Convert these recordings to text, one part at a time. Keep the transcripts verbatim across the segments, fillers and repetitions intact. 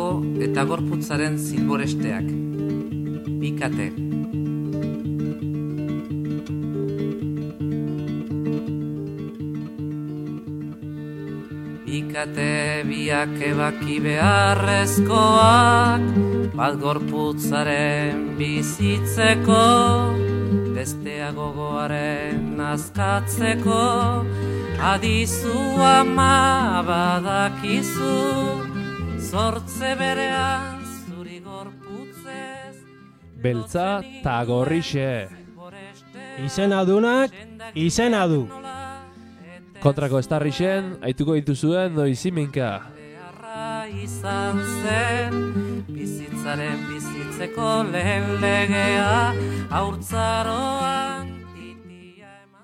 eta gorputzaren zilboresteak. Bikate. Bikate biak ebaki beharrezkoak, bat gorputzaren bizitzeko, bestea gogoaren azkatzeko, adizu ama badakizu, zortze berean zuri gorputzez. Beltza ta gorrixe. Izena dunak, izena du. Kontrako estarrixen, aituko dituzuen noiziminka. Izan zen, bizitzaren bizitzeko lehen legea, haurtzaroan titia eman.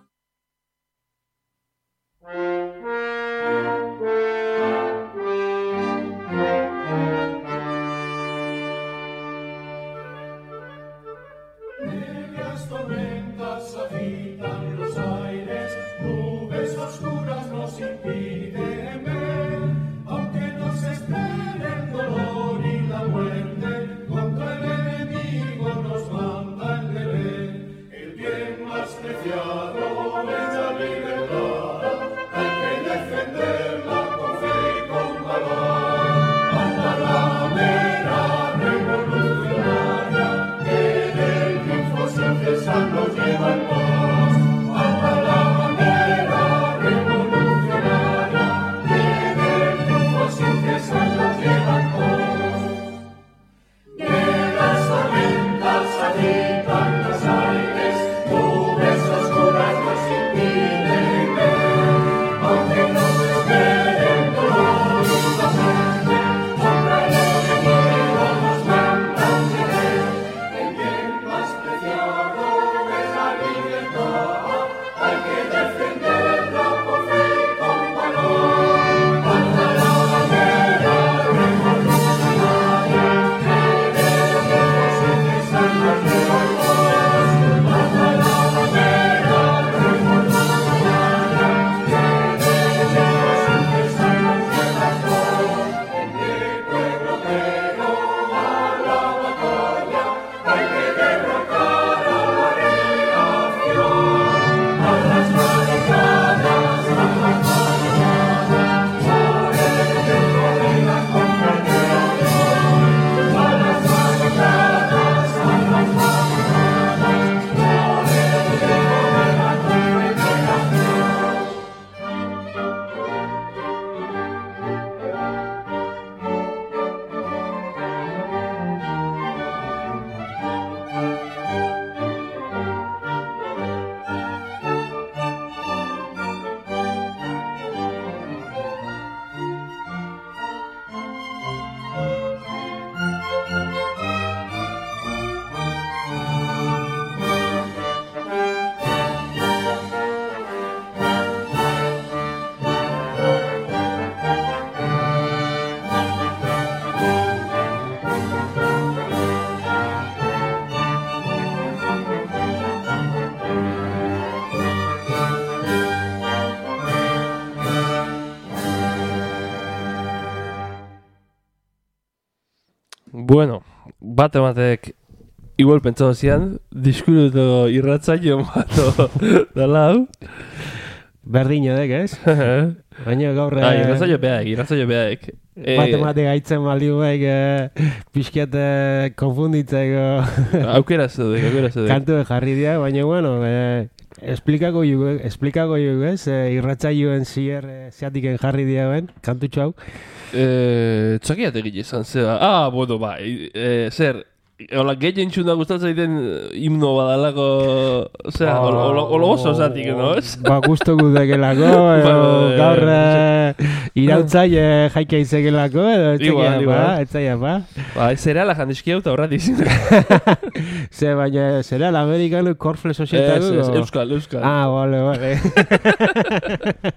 Negras tormentas agitan los aires, nubes oscuras nos impiden ver, aunque nos espere el dolor y la muerte, contra el enemigo nos manda el deber. El bien más preciado es la libertad, hay que defenderla con fe y con valor. Hasta la mera revolucionaria, que del triunfo sin cesar nos lleva en paz. Hasta la bandera revolucionaria, que del triunfo sin cesar nos lleva en paz. Que las tormentas agitan los aires, nubes oscuras nos impiden ver, aunque nos espere el dolor y la muerte, contra el enemigo nos mandan tener. El bien más preciado es la libertad, hay que defenderla con fe y con valor. Hasta la bandera revolucionaria, que del tiempo sin cesar nos lleva en paz. Hasta la bandera revolucionaria, que del tiempo sin cesar nos lleva en paz. En pie pueblo pero a la batalla, hay que derrocar a la reacción. A las barricadas, a las barricadas, por el centro de la confederación. A las barricadas, a las barricadas, por el centro de la confederación. Bueno, bate batek igual pentsatu zian, diskuruto irratzaio bato dala hau. Berdin edek, ez? Baina gaur... Ah, irratzaio behaek, irratzaio behaek. Bate batek gaitzen baldi baik, pixkiat konfunditzeko Aukera zedek, aukera zedek. kantu jarri dira, baina bueno, eh, esplikako jugu, esplikako jugu, ez? Eh, irratzaioen zier, eh, zeatiken jarri dira ben, kantu txau. Eh, txakiat egile izan zera. Ah, bueno, ba, eh, zer, hola, gehien txunda gustatzen egiten himno badalako, osea, olo oso zatik, no, ez? Ba, gusto gudekelako, gaur irautzai jaika izekelako, edo etxekia, ba, etzaia, ba. Ba, zerala jandizki hau eta horrat izin. Ze, baina, zerala, amerikano korfle sozietago? Ez, ez, euskal, euskal. Ah, vale, vale.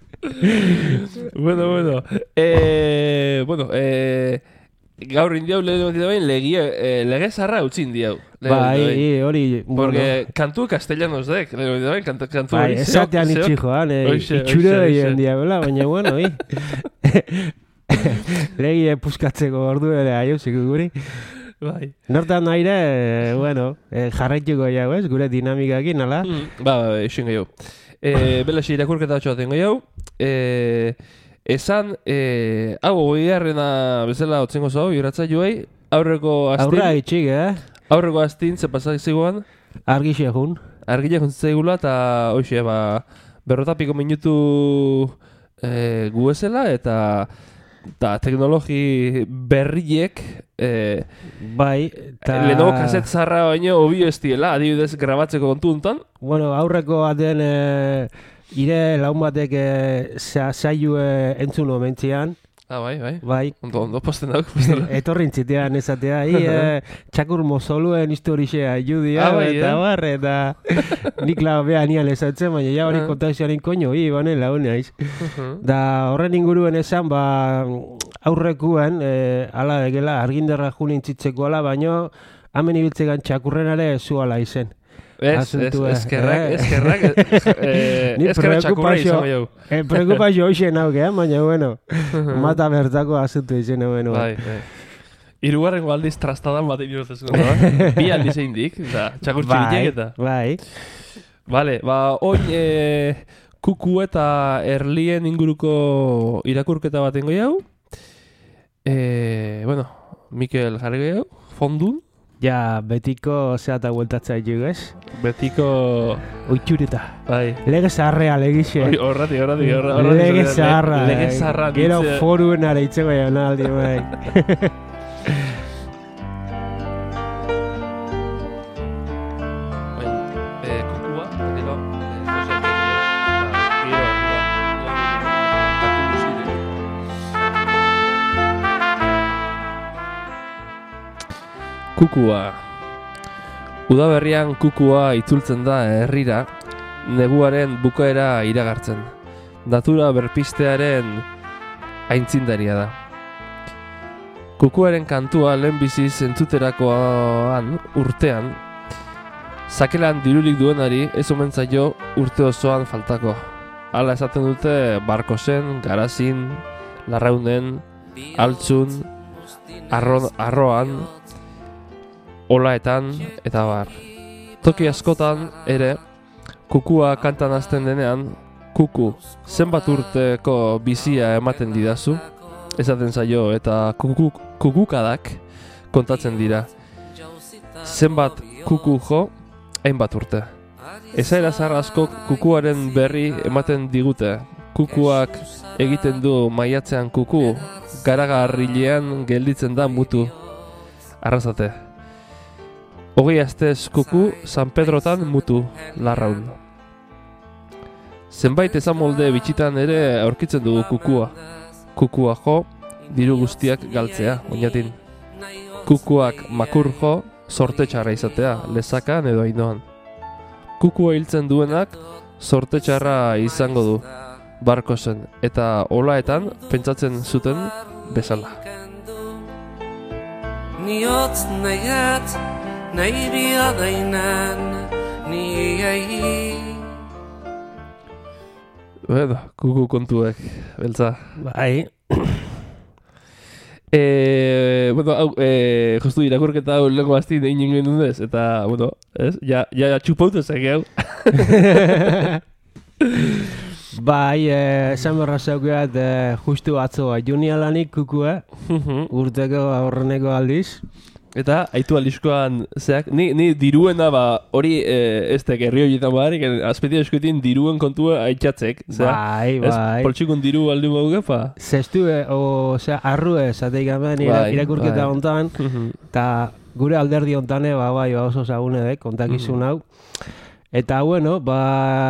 Bueno, bueno. Eh, bueno, eh... gaur indiau lehen bat bain legia, eh, lege zarra utzi indiau. Bai, hori... Porque kantu castellanos dek, lehen bat bain, kantu, kantu hori... Bai, esatean itxi joan, itxure egin diabela, baina bueno, hi. Legi puskatzeko ordu ere aioziko guri. Bai. Nortan aire, eh, bueno, eh, jarraituko jau, ez? Gure dinamikakin, ala? Mm, ba, esen gehiago. E, Belaxe irakurketa batxoa tengo jau. E, esan, e, hau, oiarrena bezala otzengo zau, irratza joai, aurreko astin... Aurra itxik, eh? Aurreko astin, ze pasak zegoan, Argixe jun. argila jontzaigula, eta hoxe, ba, berrotapiko minutu e, guezela, eta... eta teknologi berriek eh, Bai, ta... lehenoko kaset zarra baino obio ez diela, adibidez grabatzeko kontu hontan. Bueno, aurreko baten e, ire laun batek e, zailu e, entzun omentzian. Ah, bai, bai. Bai. Ondo, ondo, posten dauk. Etorrin zitean esatea. I, e, txakur mozoluen historixea judia. Ah, bai, eta eh? barre, eta nik lau beha nian esatzen, baina ja hori kontakzioaren koño, hi, banen laune aiz. Da horren inguruen esan, ba, aurrekuen, e, ala egela, argindarra julin tzitzeko ala, baino, hemen ibiltzegan txakurrenare zuala izen. Ez, ez, Asuntua, eskerrak, eh? eskerrak, eh, Ni eskerrak txakurra izango jau. Eh, preocupazio hoxe nauke, eh? Baina, bueno, mata bertako asuntu izen, bueno. Bai, bai. Hirugarrengo aldiz trastadan bat egin dut da? Bi aldiz egin dik, da, txakur txiritek eta. Bai, Vale, ba, oin e, kuku eta erlien inguruko irakurketa bat ingo jau. E, bueno, Mikel jarri jau, fondun. ja, betiko zeata gueltatza ditu, ez? Betiko... Oitxureta. Bai. Lege zaharrea legixe. Oi, horrati, horrati, horrati. Lege zaharra. Lege zaharra. Gero foruen ara itzeko jauna aldi, bai. Kukua, gero... Kukua. Udaberrian kukua itzultzen da herrira, neguaren bukaera iragartzen. Natura berpistearen aintzindaria da. Kukuaren kantua lehenbiziz entzuterakoan urtean, sakelan dirurik duenari ez omen zaio urte osoan faltako. Hala esaten dute Barkosen, Garazin, Larraunen, Altzun, arro, Arroan, Olaetan, eta bar. Toki askotan ere, kukua kantan hasten denean, kuku, zenbat urteko bizia ematen didazu, esaten zaio, eta kuku, kukukadak kontatzen dira. Zenbat kuku jo, hainbat urte. Ezaera zahar askok kukuaren berri ematen digute. Kukuak egiten du maiatzean kuku, garagarrilean gelditzen da mutu. Arrazate. Hogei astez kuku, San Pedrotan mutu, Larraun. Zenbait ezamolde bitxitan ere aurkitzen dugu kukua. Kukua jo, diru guztiak galtzea, oinatin. Kukuak makur jo, sorte txarra izatea, lezakan edo ainoan. Kukua hiltzen duenak, sorte txarra izango du, Barkosen, eta Olaetan pentsatzen zuten bezala. Niotz nahiat, nahi biadainan, niei. Bueno, kuku kontuek, beltza. Bai. Eh, bueno, hau, eh, justu irakurketa hau lengo basti dein ingen dundez, eta, bueno, ez, ja, ja, txupautu zeke hau. Bai, eh, esan berra zeukeat, eh, justu atzo junialanik kukua, urteko aurreneko aldiz. Eta, haitu aldizkoan, zeak, ni, ni diruena, ba, hori eh, ez tek herri horietan barik, azpeti eskuetin diruen kontua haitxatzek, zeak. Bai, bai. Ez, poltsikun diru aldi mauge, pa? Zestu, eh, o, osea, arrue, zateik hemen ira, Bai, irakurketa bai. hontan, eta gure alderdi hontane, ba, bai, ba, oso zagune dek, kontakizun hau. Eta, bueno, ba,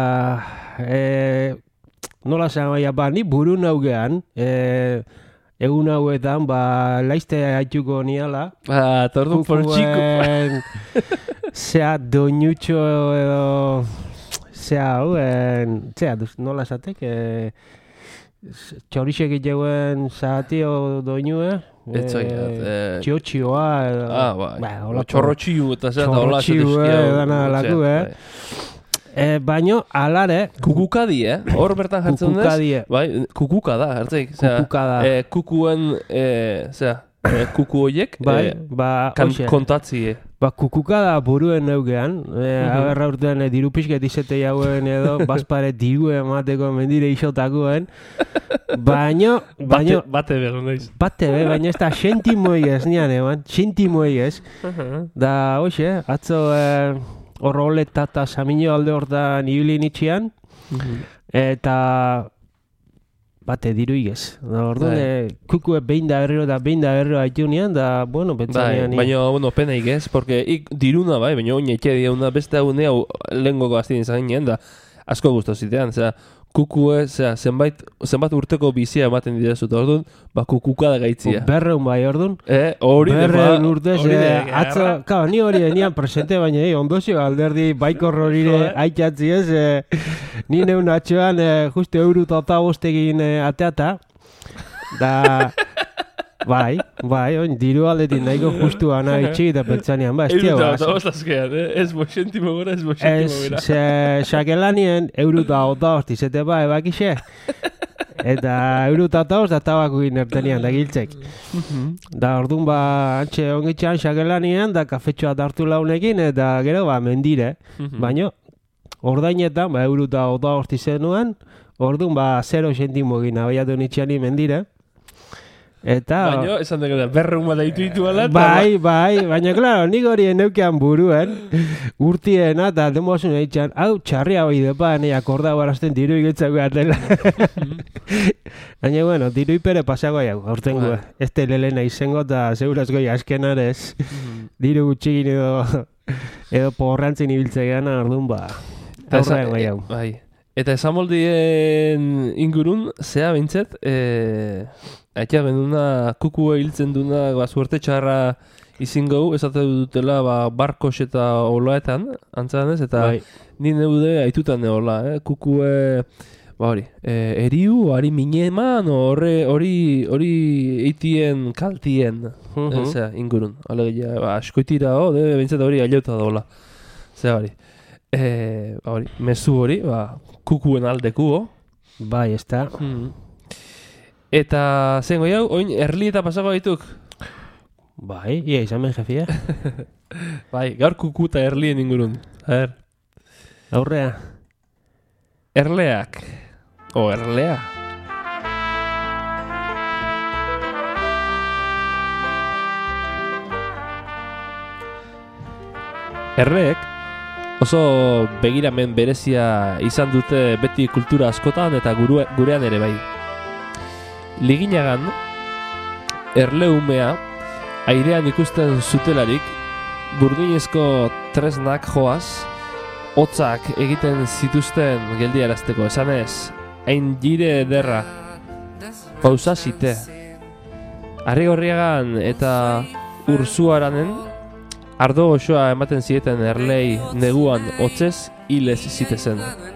e, nola zean baina, ba, ni buru naugean, e, egun hauetan, ba, laizte haituko niala. Ba, tordun poltsiko. Zea, doinutxo edo, zea, hau, en, zea, duz, nola esatek, e, txorixek iteuen zahati o doinue. Etzaiat, eh... Txio-txioa edo... Ah, bai. Ba, holako- Txorrotxiu eta zera, eta hola Txorrotxiu, eh, dana laku, eh. E, baino, alare... Kukukadi, eh? Hor bertan jartzen duz? Kukukadi. Bai, kukuka da, hartzeik. Kukuka da. E, kukuen, e, zera, e, kuku horiek, Bai, e, ba, kan, hoxe. kontatzi. Ba, kukuka da buruen neugean. E, aberra urtean e, diru pixket izete jauen edo, bazpare diru emateko mendire isotakoen. Baino, baino... Bate, bate begon naiz. Bate be, baina ez da sentimoi ez nian, eman. Sentimoi ez. Da, hoxe, atzo... E, Horroleta eta Samino alde hortan ibili nitxian, eta bate diru igez. Orduan, e, kukue behin da berriro da behin da berriro haitu nian, da, bueno, pentsanean... Bai, baina, bueno, pena igez, porque ik diruna, bai, baina oin etxe diauna beste hau nea lehengoko aztien izan ginen, da asko guztu zitean, zera, kukue, zera, zenbait, zenbat urteko bizia ematen didazut, orduan, ba, kukuka da gaitzia. Berreun bai, orduan. Eh, hori de, ba, Berreun urtez, hori de, eh, atzo, kao, ni hori nian presente, baina, eh, ondozio alderdi baikor horire aitzatzi ez, eh, ni neun atxoan, eh, justu euro eta bostegin eh, ateata, da... Bai, bai, oin, diru aldetik nahiko justu ana itxik eta pentsanean, ba, ez tia Euruta, ba. eta bostazkean, eh? Ez boxentimo gora, ez boxentimo Ez, gora. ze, xakelanien, euruta ota hosti, zete ba, ebakixe. Eta euruta ota hosti, da tabako inertenian, da giltzek. Da, orduan ba, antxe ongitxan xakelanien, da kafetxoa hartu launekin, eta gero, ba, mendire. Baina, ordainetan, ba, euruta ota hosti zenuen, orduan ba, zero sentimo egin, abaiatu nitxeani mendire. Eta... Baina, esan dut, berreun bat ditu ditu ala. Bai, bai, baina, klaro, nik hori neukean buruen, urtiena, eta demoasun egin, hau, txarria hoi depa, nahi akorda barazten diru igetzako atela. Baina, bueno, diru ipere pasago jau, aurten gu, ez telelena izango, eta segurazgoi askenarez, diru gutxigin edo, edo porrantzin ibiltzegean, orduan ba, aurra ego jau. Bai. Eta esamoldien ingurun, zea bintzet, e, aitea benduna kukua hiltzen duna ba, suerte txarra izin gau, esate dutela ba, barkos eta oloetan, antzan ez, eta Bai. ni neude aitutan neola, eh? Kukue, ba hori, e, eriu, ari mine eman, hori hori hori eitien kaltien, Mhm. zea, ingurun, alegia, ba, askoitira, oh, de, bintzet hori aiauta daula, zea hori. E, ba hori, mezu hori, ba, kukuen aldekuo. Bai, ez da. Mm. Eta zengo jau, oin erli eta pasako dituk. Bai, ia izan ben jefia. Bai, gaur kuku eta erlien ingurun. A ver. Aurrea. Erleak. O erlea. Erleek oso begiramen berezia izan dute beti kultura askotan eta gure, gurean ere bai. Liginagan, erleumea airean ikusten zutelarik, burdinezko tresnak joaz, hotzak egiten zituzten geldiarazteko, esanez, hain jire ederra, pausa zite. Arrigorriagan eta Urzuaranen, ardo osoa ematen zieten erlei neguan hotzez hilez zitezen.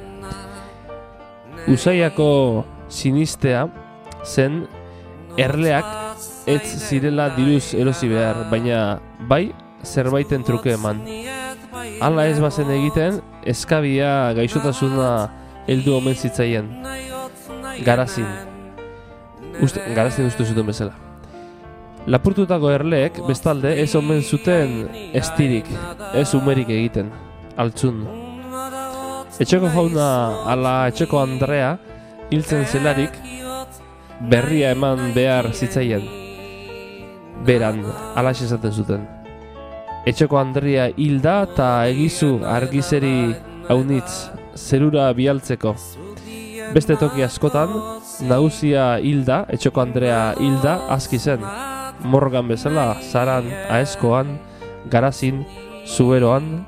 Usaiako sinistea zen erleak ez zirela diruz erosi behar, baina bai zerbaiten truke eman. Hala ez bazen egiten, eskabia gaixotasuna heldu omen zitzaien. Garazin. Uste, garazin uste zuten bezala. Lapurtutako erleek, bestalde, ez omen zuten estirik, ez umerik egiten, altzun. Etxeko jauna ala etxeko Andrea hiltzen zelarik, berria eman behar zitzaien. Beran, alaxe esaten zuten. Etxeko Andrea hilda eta egizu argizeri haunitz zerura bialtzeko. Beste toki askotan, nagusia hilda, etxeko Andrea hilda, aski zen. Morgan bezala, Zaran, Aezkoan, Garazin, Zuberoan.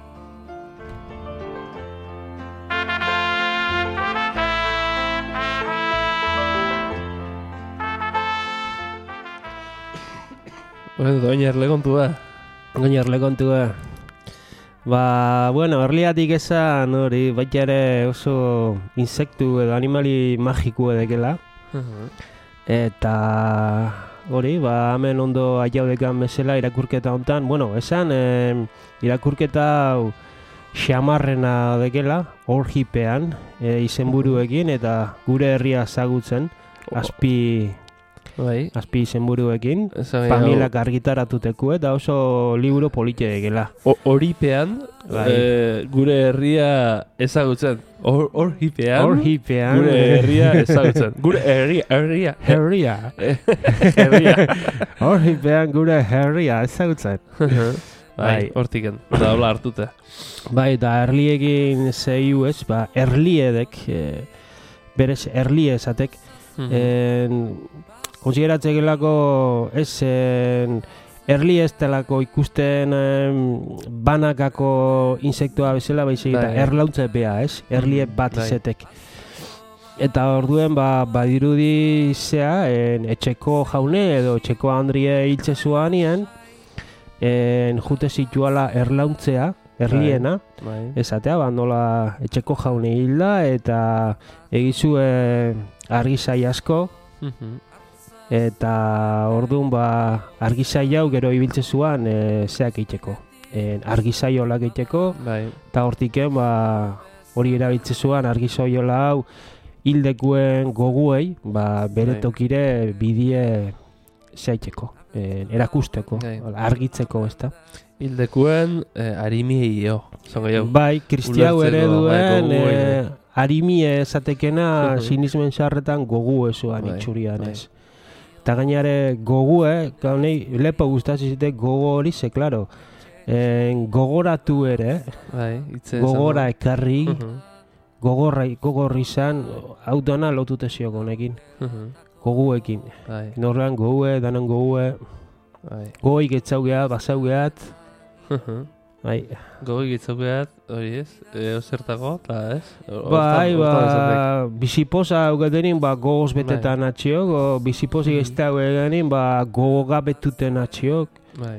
Bueno, doina erlegontu da. Doina erlegontu da. Ba, bueno, erliatik esan hori, baita ere oso insektu edo animali magiko edekela. Eta... hori, ba, hemen ondo aiaudekan bezala irakurketa hontan, bueno, esan, eh, irakurketa hau xamarrena dekela, hor hipean, e, izenburuekin, eta gure herria zagutzen, azpi, Bai. azpi izenburuekin, Esan familiak argitaratuteko, eta oso liburu polite dekela. O- Horipean, Bai. eh, gure herria ezagutzen. Hor hor hipean, Hor hipean, gure herria ezagutzen. Gure herria, herria, herria, herria. hor hipean gure herria ezagutzen. Bai, hortiken, da hola hartuta. Bai, eta erliekin zehiu ez, ba, erliedek, e, berez erlie esatek, en, konsideratzekelako ez en, erli ez delako ikusten em, banakako insektua bezala, baizik eta Bai. erlauntze bea, ez? Erlie bat Bai. izetek. Eta orduen ba, badirudi zea, en, etxeko jaune edo etxeko handrie hiltze zuanean, en, jute zituala erlauntzea, erliena, Bai. esatea, ba, nola etxeko jaune hilda, eta egizu e, argizai asko, Mhm. eta orduan ba, argizai hau gero ibiltze zuan e, zeak eiteko. E, argizai olak eiteko, Bai. eta hortiken ba, hori erabiltze zuan argizai ola hau hildekuen goguei, ba, bere Bai. tokire bidie zeaiteko, e, erakusteko, Bai. hola, argitzeko, ezta. Hildekuen eh, arimiei jo, zongo jau. Bai, kristiau Ulertzeko, ere duen, bai, gogu e, ere. arimie esatekena Mhm. sinismen sarretan gogu esuan Bai, itxurian bai. ez. Eta gainare gogue, gaunei lepo gustatzen zite gogo hori, ze, klaro, en, gogoratu ere, Bai, itze gogora ekarri, Mhm. gogorra, gogorri izan, hau dana lotute ziok honekin, Mhm. goguekin. Bai, Norrean gogue, danan gogue, bai. gogoik etzaugeat, bazaugeat, Mhm. bai. Gogi gitzokeat, hori ez, e, ozertago, eta ez? Hor- Bai, hortan- hortan esatek. ba, bizipoza haugatenin, ba, gogoz betetan atxiok, o bizipozik Mhm. ez da haugatenin, ba, gogoga betuten atxiok. Bai.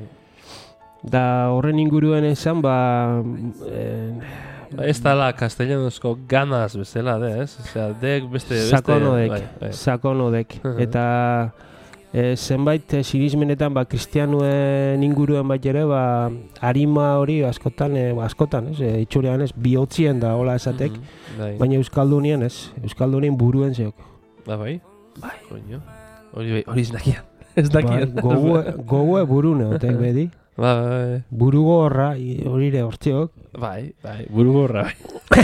Da horren inguruen esan, ba, en, Ba, ez dala castellanozko ganaz bezala, de, ez? Osea, dek beste... beste sakonodek, bai, bai. sakonodek. Mhm. Eta e, zenbait e, sinismenetan, ba, kristianuen inguruen bat ere, ba, arima hori askotan, e, ba, askotan, ez? E, itxurean ez, bihotzien da, hola esatek. Mhm, bai. Baina Euskaldunien ez, Euskaldunien buruen zeok. Ba, bai? Bai. Koño. Hori, bai, hori ez dakian. Ez dakian. Ba, gogue, gogue burune, otek bedi. Ba, bai, Burugo horra, hori ere hortziok. bai, bai, burugorra, bai.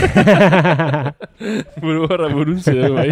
burugorra burun zeu, bai.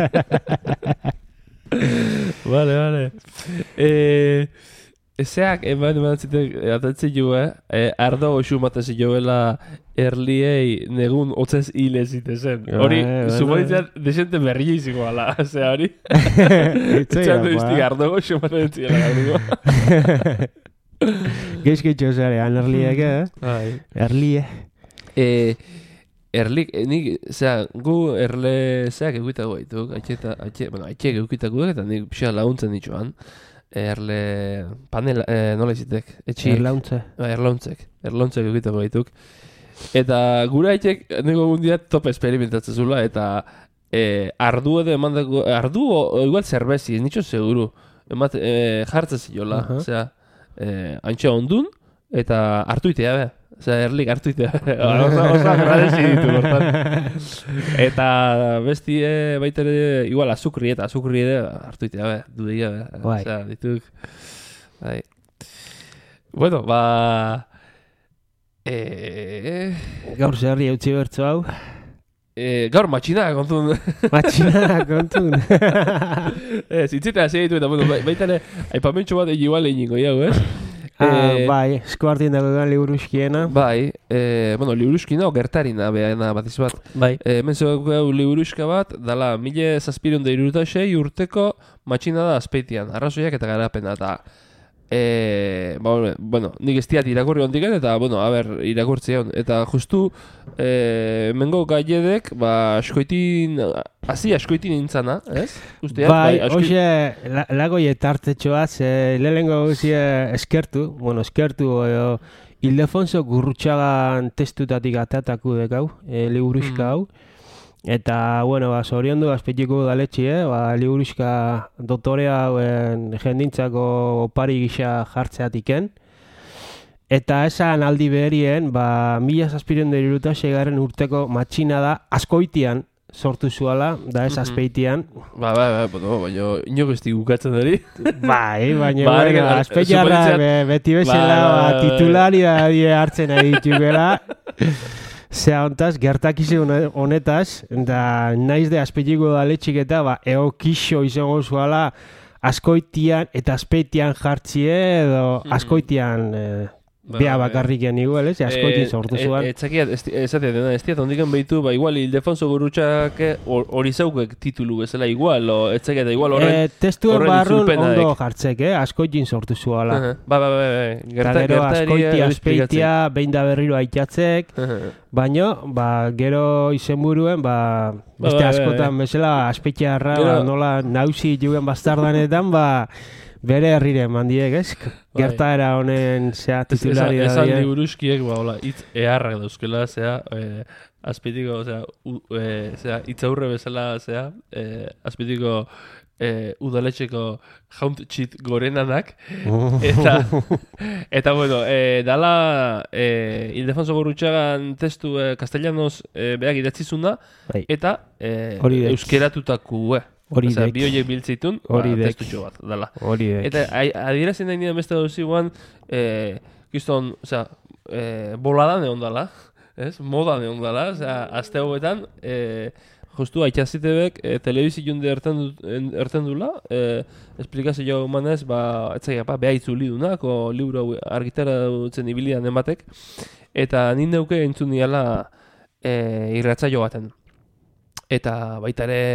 Vale, vale. Eh, ezeak, eman eman zitek, atatzen jo, eh? eh ardo osu matezi joela erliei negun otzez hile zitezen. Hori, Bai, bai, zumonitzen desente berri iziko ala, ozea hori. Itzea, Etxan duiztik ardo osu maten ziela gauriko. Geizkitxo zarean erliek, eh? Bai. Erlie. Eh, erlik, eh, nik, zera, gu erle zeak egitako gaituk, atxeta, atxe, bueno, atxek egitako eta nik pixka laguntzen dituan. Erle, panel, eh, nola izitek, etxi, Erlauntze. ba, erlauntzek, erlauntzek egitako gaituk. Eta gure atxek, nego gundia top experimentatzen zula, eta eh, ardu edo emandako, ardu o, o igual zerbezi, nitxo seguru, emat, eh, jartzen ziola, Aha. osea, eh, antxe ondun, eta hartu itea be. Osea, erlik hartu itea. Osa, osa agradezi ditu, hortan. Eta bestie baitere, igual azukri eta azukri ere hartu itea be, dudeia be. Bai. Osea, dituk. Bai. Bueno, ba... Eh, Gaur zerri eutzi bertzu hau. eh, gaur matxina kontun. Matxina kontun. Ez, itzita hasi ditu eta, bueno, bai- baita ere, aipamentxo bat igual egingo jau, ez? Ah, Eh, bai, esku hartien dago da liburuskiena. Bai, eh, bueno, liburuskina o gertarina behena batiz bat. Bai. Eh, hemen zeu liburuska bat, dala, mile zazpireun da iruruta sei urteko matxina da azpeitian, arrazoiak eta garapena, eta eh, ba, bueno, nik ez diat irakurri ondiken, eta, bueno, a ber, irakurtzi hon, eta justu eh, mengo gaiedek, ba, askoitin, hazi askoitin intzana, ez? Usteat, Bai, asko- hoxe, la, lagoi etartetxoa, ze lehenengo guzie eskertu, bueno, eskertu, edo, Ildefonso Gurrutxagan testutatik atatako dekau, e, liburuska hau. Eta, bueno, ba, zoriondu azpetiko daletxi, eh? Ba, liburuska doktore hauen jendintzako opari gisa jartzeatiken. Eta esan aldi beherien, ba, mila zazpiren deriruta segaren urteko matxina da askoitian sortu zuala, da ez azpeitian. Ba, ba, ba, bueno, baina inok ez digukatzen dori. Bai, baina, Ba, bueno, argi- azpeitarra suponitzen- be, beti bezala Ba, ba, ba, ba. titularia hartzen ari ditugela. Zea hontaz, gertakize honetaz, eta naiz de azpeitiko daletxik eta ba, eo kixo izango zuala askoitian eta azpeitian jartzie edo askoitian eh, Ba, bea ba, bakarriken igual, ez? Askoitin sortu zuan. Etzakiat, ezatea dena, ez diat, ondikan behitu, ba, igual, Ildefonso Gurrutxak hori zaukek titulu bezala igual, o etzakiat, igual horren... Eh, testuen horren barrun itzulpenaek. ondo jartzek, eh? Askoitin sortu zuala. Aha, Ba, ba, ba, ba, Eta gerta, gero gertaria askoitia, hori azpeitia, behin da berriro aitatzek, Aha. baino, ba, gero izenburuen, ba, beste Ba, ba, ba, askotan bezala, azpeitiarra, Gero- ba, nola nauzi juguen bastardanetan, ba, bere herrire mandiek, ez? Gertaera honen, zea, Ez- Esan titulari esan da. liburuskiek, ba, hola, hitz eharrak dauzkela, zea, eh, azpitiko, zea, u, eh, zea, hitz aurre bezala, zea, eh, azpitiko eh, udaletxeko jauntxit gorenanak, eta, eta bueno, eh, dala, eh, Ildefonso Gurrutxagan testu eh, castellanoz eh, beak idatzizuna, Bai. eta eh, Hori dek. euskeratutako, eh. Hori Osea, dek. bi horiek biltzeitun, ba, Hori dek. testutxo bat, dala. Hori dek. Eta adierazien nahi nire beste dauzi guan, eh, kiston, osea, eh, boladan egon dala, ez? Modan egon dala, osea, azte hauetan, eh, justu aitxazitebek eh, telebizion de erten, du, en- erten dula, eh, esplikazio manez, ba, etzaia, ba, beha itzuli dunak, o libro hau argitara dutzen ibilian ematek, eta nien neuke entzun niala eh, irratzaio baten. Eta baita ere,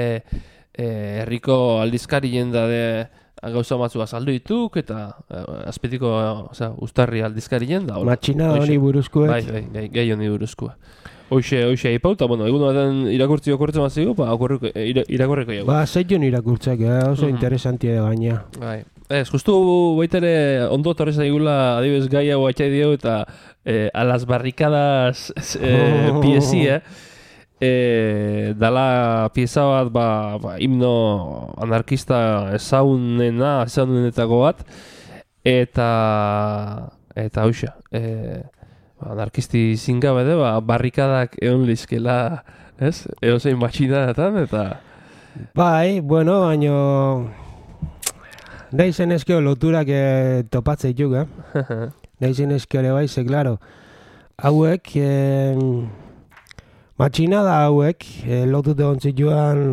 eh, herriko aldizkarien da de gauza batzu azaldu dituk, eta eh, azpetiko, osea, ustarri aldizkarien da. hola. Matxina Hoxe. honi buruzkoek. Bai, bai, gai, gai honi buruzkoa. Hoxe, hoxe aipau, eta bueno, egun baten irakurtzi okortzen bat zigu, ba, okorriko, ira, irakorreko jau. Ba, zeion irakurtzak, eh? oso Mhm. interesantia da gaina. Bai. Ez, justu baita ere ondo torre zaigula adibes gai hau atxai dio, eta eh, a las barrikadas eh, piezi, eh? E, dala pieza bat, ba, ba, himno anarkista ezagunena, ezagunenetako bat, eta eta hauxa, e, ba, anarkisti zingabe de, ba, barrikadak egon lizkela, ez? Eozein batxinatan, eta... Bai, bueno, baino... Nahi zen ezkeo loturak eh, topatzei juk, eh? Nahi zen ezkeo ere bai, ze, claro, hauek... Eh, matxinada hauek, eh, lotute ontzik joan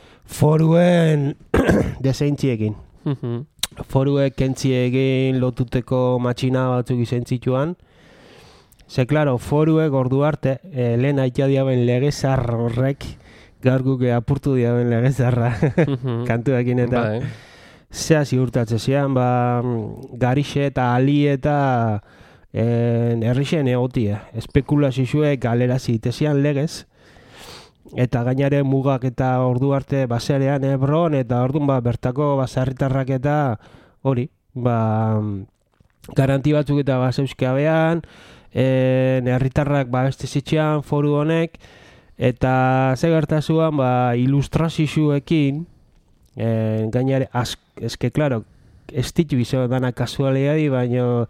foruen desentziekin. Foruek kentziekin lotuteko matxina batzuk izen zituan. Ze, claro, foruek ordu arte, eh, lehen aitea diaben legezar horrek, gaur guke apurtu diaben legezarra kantuekin eta Bai. zea ziurtatze zian, ba, garixe eta ali eta en, herrixen egotie. Espekulazioek galera zitezian legez, eta gainare mugak eta ordu arte baserean Ebron, eta orduan ba, bertako basarritarrak eta hori, ba, garanti batzuk eta baseuzkabean, en, herritarrak ba, beste zitxean foru honek, eta ze gertazuan ba, ilustrazioekin, en, gainare, az, eske, klaro, ez ditu izo dana kasualiadi, baino,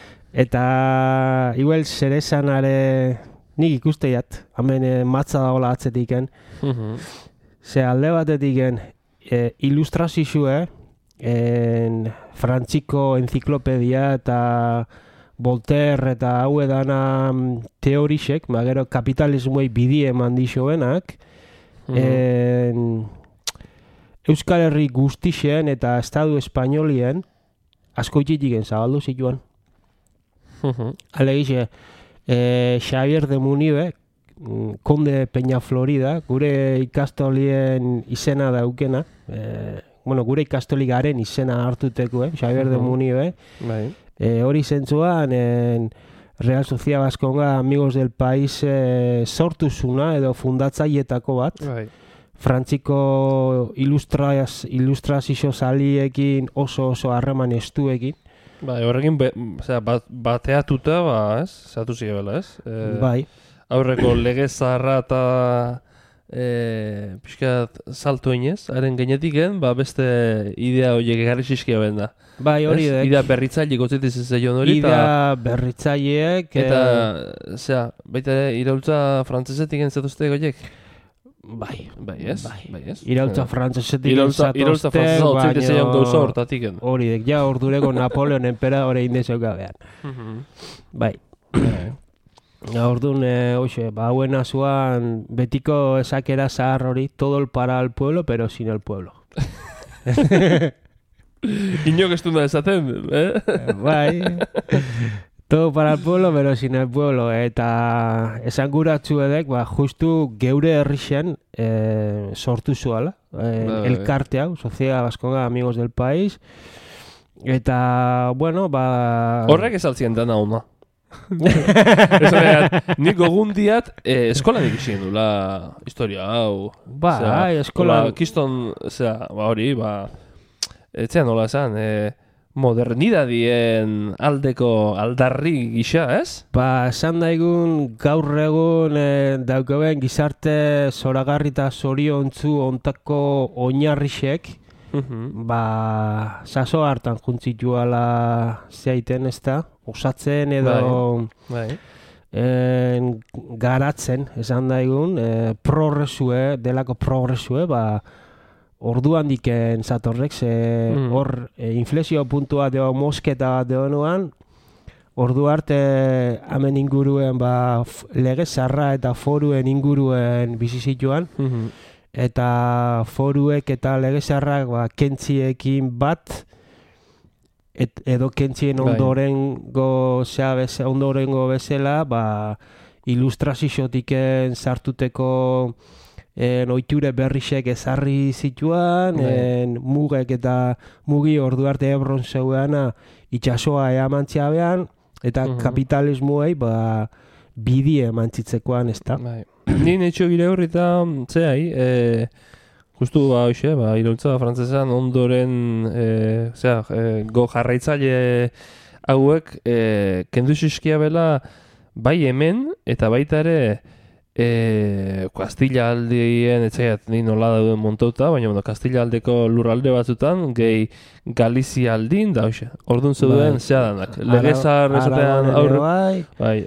eta igual zer esanare nik ikusteiat, hemen eh, matza dagoela atzetiken, ze alde batetiken eh, ilustrazioe, en frantziko enziklopedia eta Voltaire eta hau edana teorixek, ba, gero kapitalismoei bidie eman dixoenak, en, Euskal Herri guztixen eta Estadu Espainolien askoititiken zabaldu zituan. Alegixe, eh, Xavier de Munibe, Konde Peña Florida, gure ikastolien izena daukena, eh, bueno, gure ikastoli garen izena hartuteko, eh, Xavier de Munibe, Bai. eh, hori zentzuan, en Real Sociedad Vasconga Amigos del País eh, sortuzuna edo fundatzaietako bat, Bai. Frantziko ilustraz, ilustrazio zaliekin oso oso harreman estuekin. Bai, horrekin, be, osea, bat, bateatuta, ba, ez? Zatu zigela, ez? E, Bai, Aurreko lege zaharra eta e, pixkat salto inez, haren genetiken, ba beste idea horiek egarri zizkia ben da. Bai, hori dek. Idea berritzaile gotzetiz ez zeion hori. Idea berritzaileek. Eta, eh, zera, baita ere, iraultza frantzesetik entzatuzte goiek? Bai, Bai, ez? Bai. Bai, ez? Iraultza frantzesetik Iraultza zatozte, frantzesa gotzetiz zeion gauza hortatiken. hori dek, ja ordureko Napoleon enpera hori indezeuka behan. Bai. Ja, orduan, eh, hoxe, ba, buena zuan, betiko esakera zahar hori, todo el para el pueblo, pero sin el pueblo. Inok ez duna esaten, eh? Bai. Todo para el pueblo, pero sin el pueblo. Eta esan guratzu edek, ba, justu geure herrixen eh, sortu zuala. Eh, Bai. elkarte hau, Sociedad Vasconga Amigos del País. Eta, bueno, ba... Horrek esaltzien dana ona. Esanean, nik gogundiat eh, eskolan ikusien dula historia hau. Ba, Osea, ai, eskolan- hola, Kiston, osea, ba hori, ba... Etzean nola esan, eh, modernidadien aldeko aldarri gisa, ez? Ba, esan daigun gaur egun e, daukaben gizarte zoragarri eta zoriontzu ontako oinarrixek, ba, saso hartan juntzituala zeaiten, ez da? Osatzen edo Bai. en, garatzen, esan daigun, e, progresue, delako progresue, ba, ordu handiken zatorrek, ze Mm. hor e, inflexio puntua deo mosketa deonuan, ordu arte hemen inguruen ba, f- lege zarra eta foruen inguruen bizizituan, eta foruek eta lege zarrak ba, kentziekin bat, et, edo kentzien Bai. ondorengo, zea, beze, ondorengo bezala, ba, ilustraziotiken sartuteko en oiture berrisek ezarri zituan, Bai. en mugek eta mugi ordu arte Ebron zeuana itxasoa eamantzia behan, eta Mhm. kapitalismoei ba, bidi emantzitzekoan, ez da? Bai. Ni netxo gire horri eta zehai, e, justu ba hoxe, ba, iraultza frantzesan ondoren, e, zera, e, go jarraitzaile hauek e, kendu zizkia bela bai hemen eta baita ere e, Kastila aldien, etzaiat ni nola dauden montauta, baina bueno, Kastila aldeko lurralde batzutan, gehi Galizia aldin da hoxe. Orduan zeuden Bai. zea danak. Legezar Ara- esatean Aragonen ere aurre... bai, Bai,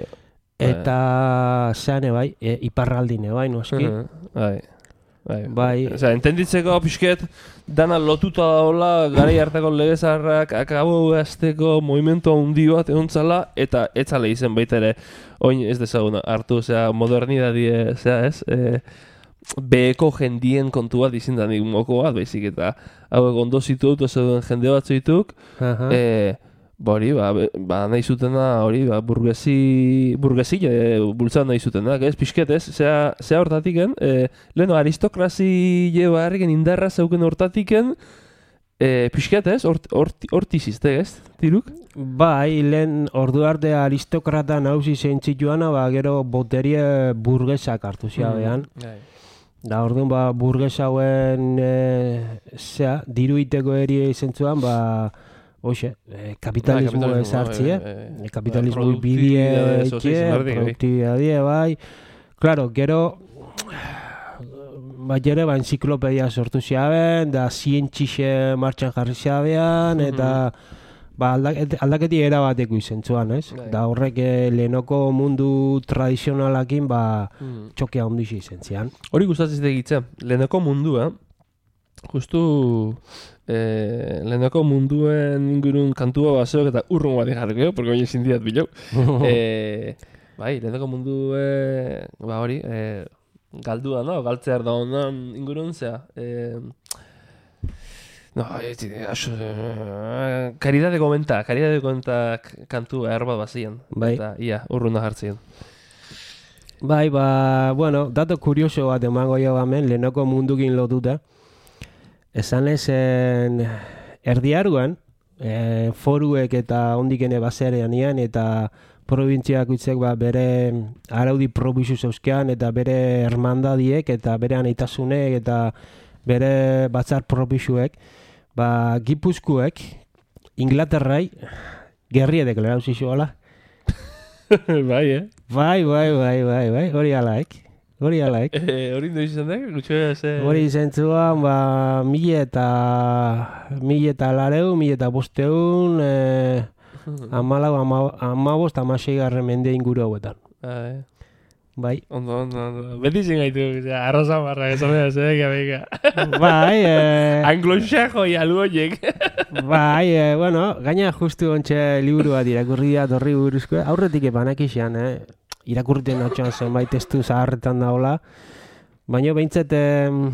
eta zeane bai, e, iparraldine bai, noski. bai. Bai. Bai. Osea, entenditzeko pixket dana lotuta daola garai hartako legezarrak akabo azteko movimento handi bat egontzala eta etzale izen baita ere oin ez dezagun hartu, osea, modernidadie, osea, ez? E, beheko jendien kontu bat izin da nik moko bat, baizik eta hauek ondo zitu dut, zeuden jende bat zituk, Aha. e, ba hori, ba, be- ba nahi zutena, hori, ba, burgesi, burgesi e, bultzan nahi zutenak, ez, pixket, ez, zea, zea hortatiken, e, leheno, aristokrazi jeba harriken indarra zeuken hortatiken, e, pixket, ez, hort, hort, hortizizte, ez, tiruk? Bai, lehen ordu arte aristokrata nauzi zeintzituana, ba, gero boterie burgesak hartu ziabean. Bai. Da, orduan, ba, burges hauen, e, zea, diru iteko erie izentzuan, ba, hoxe, e, kapitalismo kapitalismo, ezartzie, bai, bai, bai. e, kapitalismo Bai, bidie, produktibidade, etxe, sozialismo erdi, bai. produktibidadie, bai. Claro, gero, bat ere, ba, enziklopedia sortu ziaben, da zientxixe martxan jarri ziabean, eta ba, aldak, aldaketi erabateko izentzuan, ez? Bai. Da horrek eh, lehenoko mundu tradizionalakin, ba, Mm. txokia ondixi izentzian. Hori gustatzen zitegitza, leheneko mundua, justu eh, leheneko munduen ingurun kantua baseok eta urrun bat jarriko, porque oin ezin diat bilau. eh, bai, leheneko mundue, ba hori, eh, galdua, no? Galtzear da honan ingurun, zea. Eh, no, ez dira, aso, eh, karidade komenta, karidade komenta kantua erbat bazien. Bai. Eta, ia, urruna jartzien. Bai, ba, bueno, dato kurioso bat emango jo hemen, lehenoko mundukin lotuta. Esan ezen erdiaruan, e, foruek eta ondikene baserean ian, eta probintziak utzek ba, bere araudi probizu zeuzkean, eta bere hermandadiek, eta bere anaitasunek, eta bere batzar probizuek, ba, Gipuzkoek, Inglaterrai, gerrie deklarau zizuala. bai, eh? Bai, bai, bai, bai, bai, hori alaik. Hori alaik. Eh, hori noiz izan da? Gutxo ze... Hori zentzuan, ba, mila eta... Mila eta lareu, mila eta bosteun, eh, amalau, ama, amabost, amasei garren mende inguru hauetan. Bai. Bai. Ondo, ondo, ondo. Beti zin gaitu, arroza marra, esan da, zedek, abeka. Bai, eh... Anglo-xajo jalu horiek. Bai, eh, bueno, gaina justu ontxe liburu bat irakurri da dorri buruzko, aurretik epanak izan, eh? Irakurriten natxoan zenbait testu zaharretan daola, baina behintzat, eh,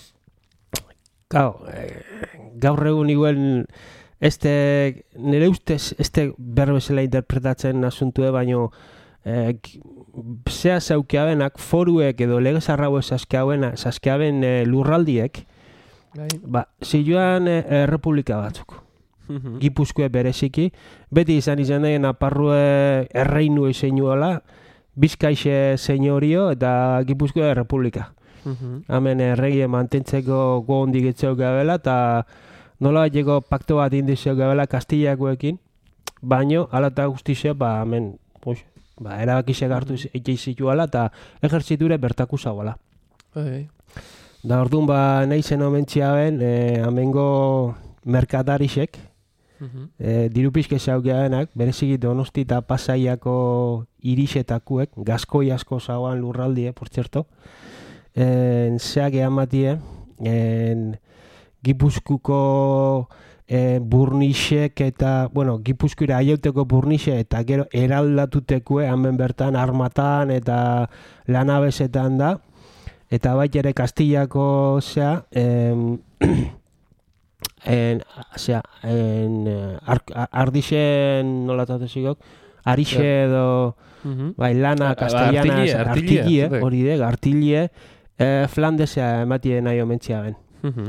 gau, eh, gaur egun igual, este, nire ustez, este berbezela interpretatzen asuntue, baina, eh, zea zaukeabenak, foruek edo legez arrauez zazkeaben eh, lurraldiek, ba, zioan eh, errepublika batzuk. Gipuzkoe bereziki, beti izan izan da, Naparrue erreinu eizenuela, Bizkaixe senyorio eta Gipuzkoa errepublika. Hemen erregie mantentzeko goondik etzeu gabela, eta nola bateko pakto bat indizeu gabela Kastillakoekin, baino, ala eta guztize, ba, hemen, oix, ba, erabakize hartu eitxizituela, eta ejertziture bertaku zauela. Da orduan, ba, nahi zen omentzia ben, eh, amengo merkatarisek, E, diru pixke zaukeabenak, bereziki Donosti eta Pasaiako irixetakuek, Gaskoi asko zauan lurraldie, por cierto, e, zeak ean matie, e, Gipuzkuko e, burnixek eta, bueno, Gipuzkoira aiauteko burnixe eta gero eraldatukue, hemen bertan armatan eta lanabesetan da, eta bait ere Kastillako zea, e, En, osea, en ar, ardixen nola tatezikok, arixe edo, bai, lana, castellana, artilie, hori de, artilie, eh, Flandesea ematien nahi omentzia ben.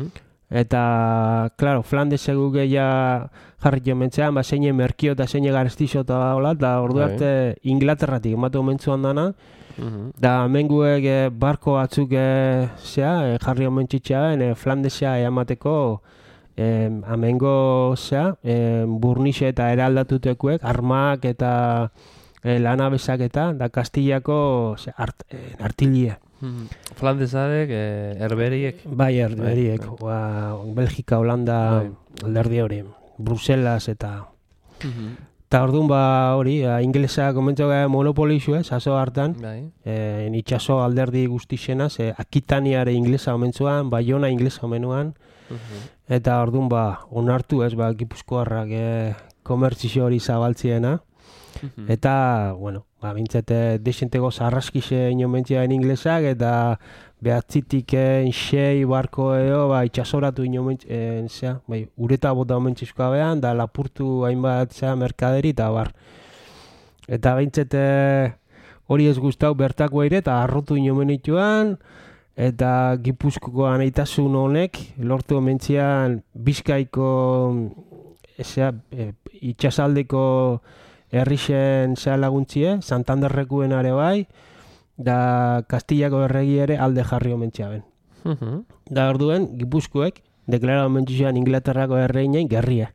Eta, claro, Flandese guke ja jarri jo mentzean, ba, zeine merkio eta zeine garestixo eta hola, eta ordu arte Inglaterratik ematu omentzuan dana, da menguek eh, barko batzuk eh, zea, eh, jarri omentzitxea ben, eh, Flandesea eamateko, Eh, amengo zea, eh, burnixe eta eraldatutekuek, armak eta eh, lanabesak eta da Kastillako art, eh, artilie. Mm. Flandesarek, eh, herberiek. Bai, herberiek. Bai, bai. Belgika, Holanda, bai. Alderdi hori, Bruselas eta... Mm-hmm. Eta orduan ba hori, ingelesa komentzu gara monopolizue, zazo hartan, bai. eh, itxaso alderdi guztixenaz, eh, Akitaniare inglesa omentzuan, Baiona inglesa omenuan, mm-hmm. Eta orduan ba, onartu ez, ba, Gipuzkoarrak eh, komertzio hori zabaltziena. Mm-hmm. Eta, bueno, ba, bintzete desentego zarraskixe inomentziaen inglesak, eta behatzitik sei barko edo, ba, itxasoratu inomentzien, zea, bai, ureta bota omentzizkoa behan, da lapurtu hainbat zea merkaderi, eta bar. Eta bintzete hori ez guztau bertako ere, eta arrotu inomenituan, eta Gipuzkoko anaitasun honek lortu omentzian Bizkaiko ezea, e, itxasaldeko herrixen zea laguntzie, Santanderrekuen are bai, da Kastillako erregi ere alde jarri omentzia ben. Uh-huh. Da orduen Gipuzkoek deklara omentzioan Inglaterrako erreinain gerria.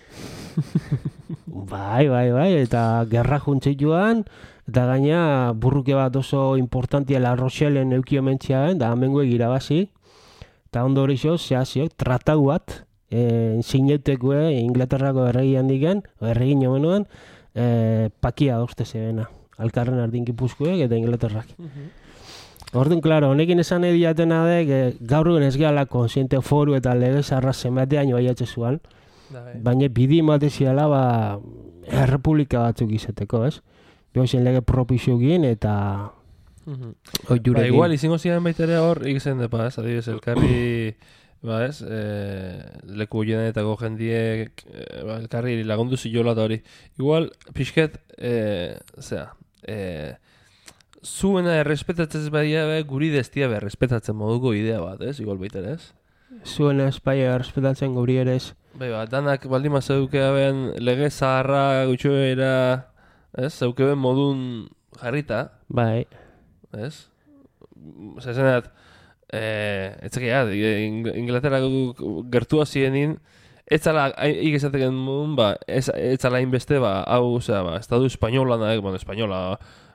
bai, bai, bai, eta gerra juntzituan, eta gaina burruke bat oso importantia La Rochellen eukio mentziaen, da amengoek irabazi, eta ondo hori zo, zehaziok, tratau bat, e, zineutekue Inglaterrako erregi handiken, erregi nomenuen, e, pakia dozte zebena, alkarren ardin Gipuzkoek eta Inglaterrak. Uh-huh. Orduan, klaro, honekin esan ediatena dek, e, gaur egun ez gehala konsiente foru eta legez arra zenbatean joaiatze zuan, baina bidi mateziala ba, errepublika batzuk izateko, ez? Behozen lege propiziokin eta mm-hmm. Ba, igual, izango ziren baitere hor, ikzen depa, ez? Adibes, elkarri, ba, ez? E, leku jenetako jendiek, e, ba, elkarri lagundu ziola eta hori. Igual, pixket, e, zera, e, zuena errespetatzen badia be, guri destia be, errespetatzen moduko idea bat, ez? Igual baitere, ez? Zuena espaia errespetatzen guri ere ez. Bai, ba, danak baldima zeukea ben lege zaharra gutxoera... Ez, zeukeben modun jarrita. Bai. Ez? Zezenat, eh, etzekia, Inglaterra gertua zienin, etzala, ikesateken modun, ba, etzala inbeste, ba, hau, osea, ba, Estadu Espainola, nahi, bueno, Espainola,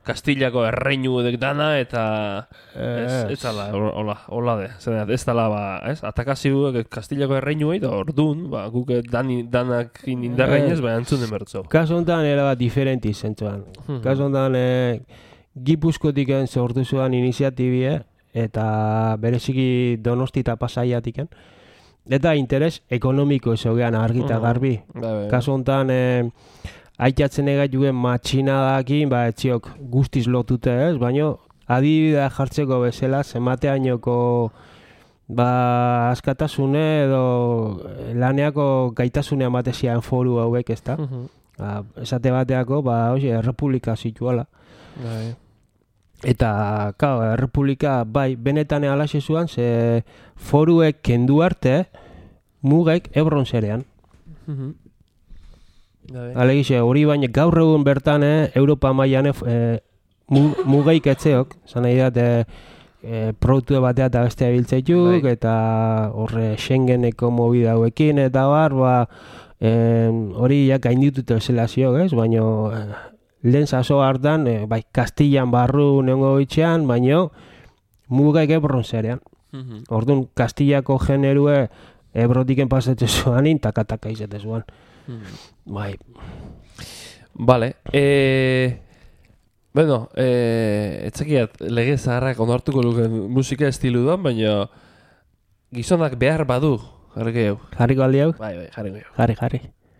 Kastillako erreinu edek dana, eta ez, ez ala, hola, hola de, zer, ez dala, ba, ez, atakaziu Kastillako erreinu egin, orduan, ba, guk dani, danak indarrainez, ba, antzunen bertzo. Kaso honetan era bat diferenti zentzuan. Kaso honetan e, Gipuzkotik sortu zuen iniziatibie, eta bereziki Donosti eta Pasaiatiken. Eta interes ekonomiko ezogean argi eta garbi. Kaso honetan, e, aitatzen egaituen matxinadakin, ba, etziok guztiz lotute ez, baina adibidea jartzeko bezala, zenbateainoko ba, askatasune edo laneako gaitasunean batezian foru hauek, ez da? Uh-huh. Ba, esate bateako, ba, oie, errepublika zituala. Bai. Eta, kao, errepublika, bai, benetan alaxe zuan, ze foruek kendu arte, mugek Ebron zerean. Uh-huh. Alegixe, hori baina gaur egun bertan, eh, Europa mailan eh, mugaik etzeok, zan nahi dat, eh, produktu batea eta bestea biltzeituk, bai. Eta horre Schengeneko mobida hauekin, eta bar, ba, eh, hori ja gainditute zela ziok, ez? Baina eh, lehen zazo hartan, eh, bai, Kastillan barru nengo bitxean, baina mugaik Ebron zerean. Uh-huh. Orduan, Kastillako generue Ebrotiken pasatzen zuanin, taka-taka izate zuan. Hmm. Bai. Vale. Eh, bueno, eh, etzakiat lege zaharrak onartuko luken musika estilu duan, baina gizonak behar badu, jarriko jau. Jarriko aldi hau? Bai, bai, jarriko jau. Jarri, jarri.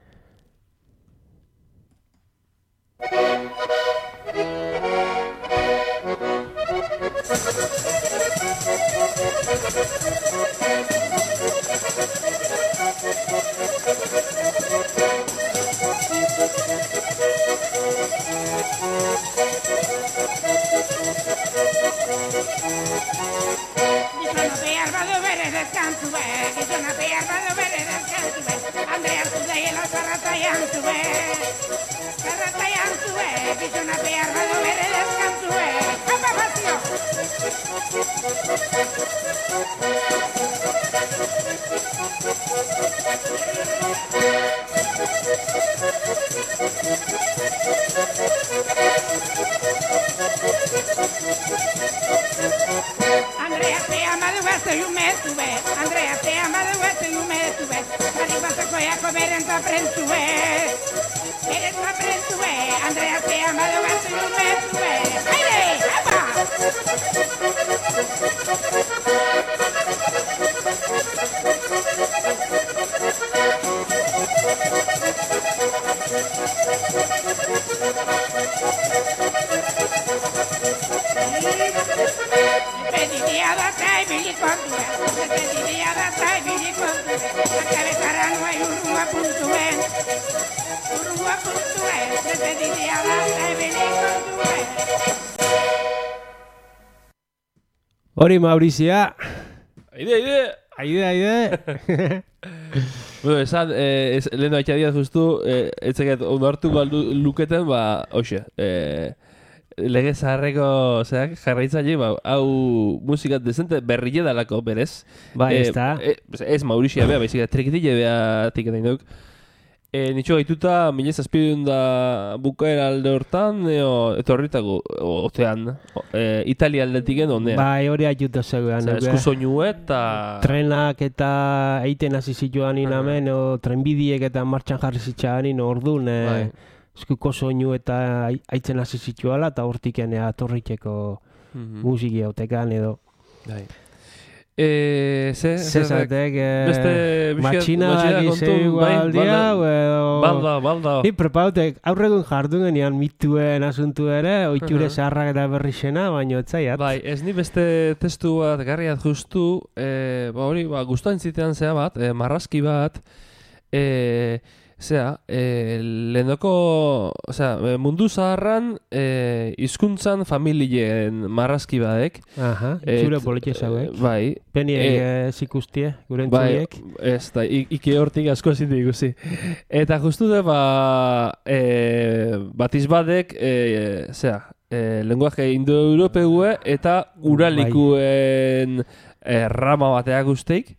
Andrea te ama de hueso y un mes tuve. Andrea te ama de hueso y un mes tuve. Arriba se fue a comer en tu aprentue. Eres tu aprentue. Andrea te ama de hueso y un mes tuve. ¡Aire! ¡Apa! Pediría da trae bilicontura, pediría da trae bilicontura, la cabezara no hay un rumbo a punto en, un rumbo a punto en, pediría da trae bilicontura. Hori Maurizia. Aide, aide! Aide, aide! Bueno, esan, eh, es, lehenu haitxadia justu, eh, etzaket onartuko luketen, ba, hoxe, eh, lege zaharreko zeak jarraitzaile, ba, hau musikat dezente berrile dalako berez. Ba, ez da. Eh, ez Maurizia bea, baizik, trekitile bea tiketain duk. E, nitxo gaituta, mila zazpidun da bukaera alde hortan, eo, etorritako, otean, e, Italia aldetiken honean. Bai, hori ajuta zegoen. Zer, esku soinu eta... Trenak eta eiten hasi zituan inamen, o trenbidiek eta martxan jarri zitxanin, orduan, e, bai. Eskuko soinu eta aitzen hasi zituala, eta hortiken atorriteko mm-hmm. musiki hautekan edo. Bai. Eh, ze, ze zatek, eh, matxina daki zeu aldia, edo... Balda, balda. Hi, prepautek, aurregun jardungen ean mituen asuntu ere, oiture zaharrak eta berri xena, baina etzaiat. Bai, ez ni beste testu bat garriat justu, eh, ba hori, ba, guztain zitean zea bat, eh, marrazki bat, eh, zea, eh, lehendoko, osea, mundu zaharran eh, hizkuntzan familien marrazki badek. Aha, itxura politxe zauek. Bai. Peniek eh, zikustie, gure entzuliek. Bai, ez da, iki hortik asko zinte ikusi. Eta justu da, ba, eh, batiz badek, eh, zea, eh, lenguaje indo-europeue eta uralikuen eh, rama bateak usteik.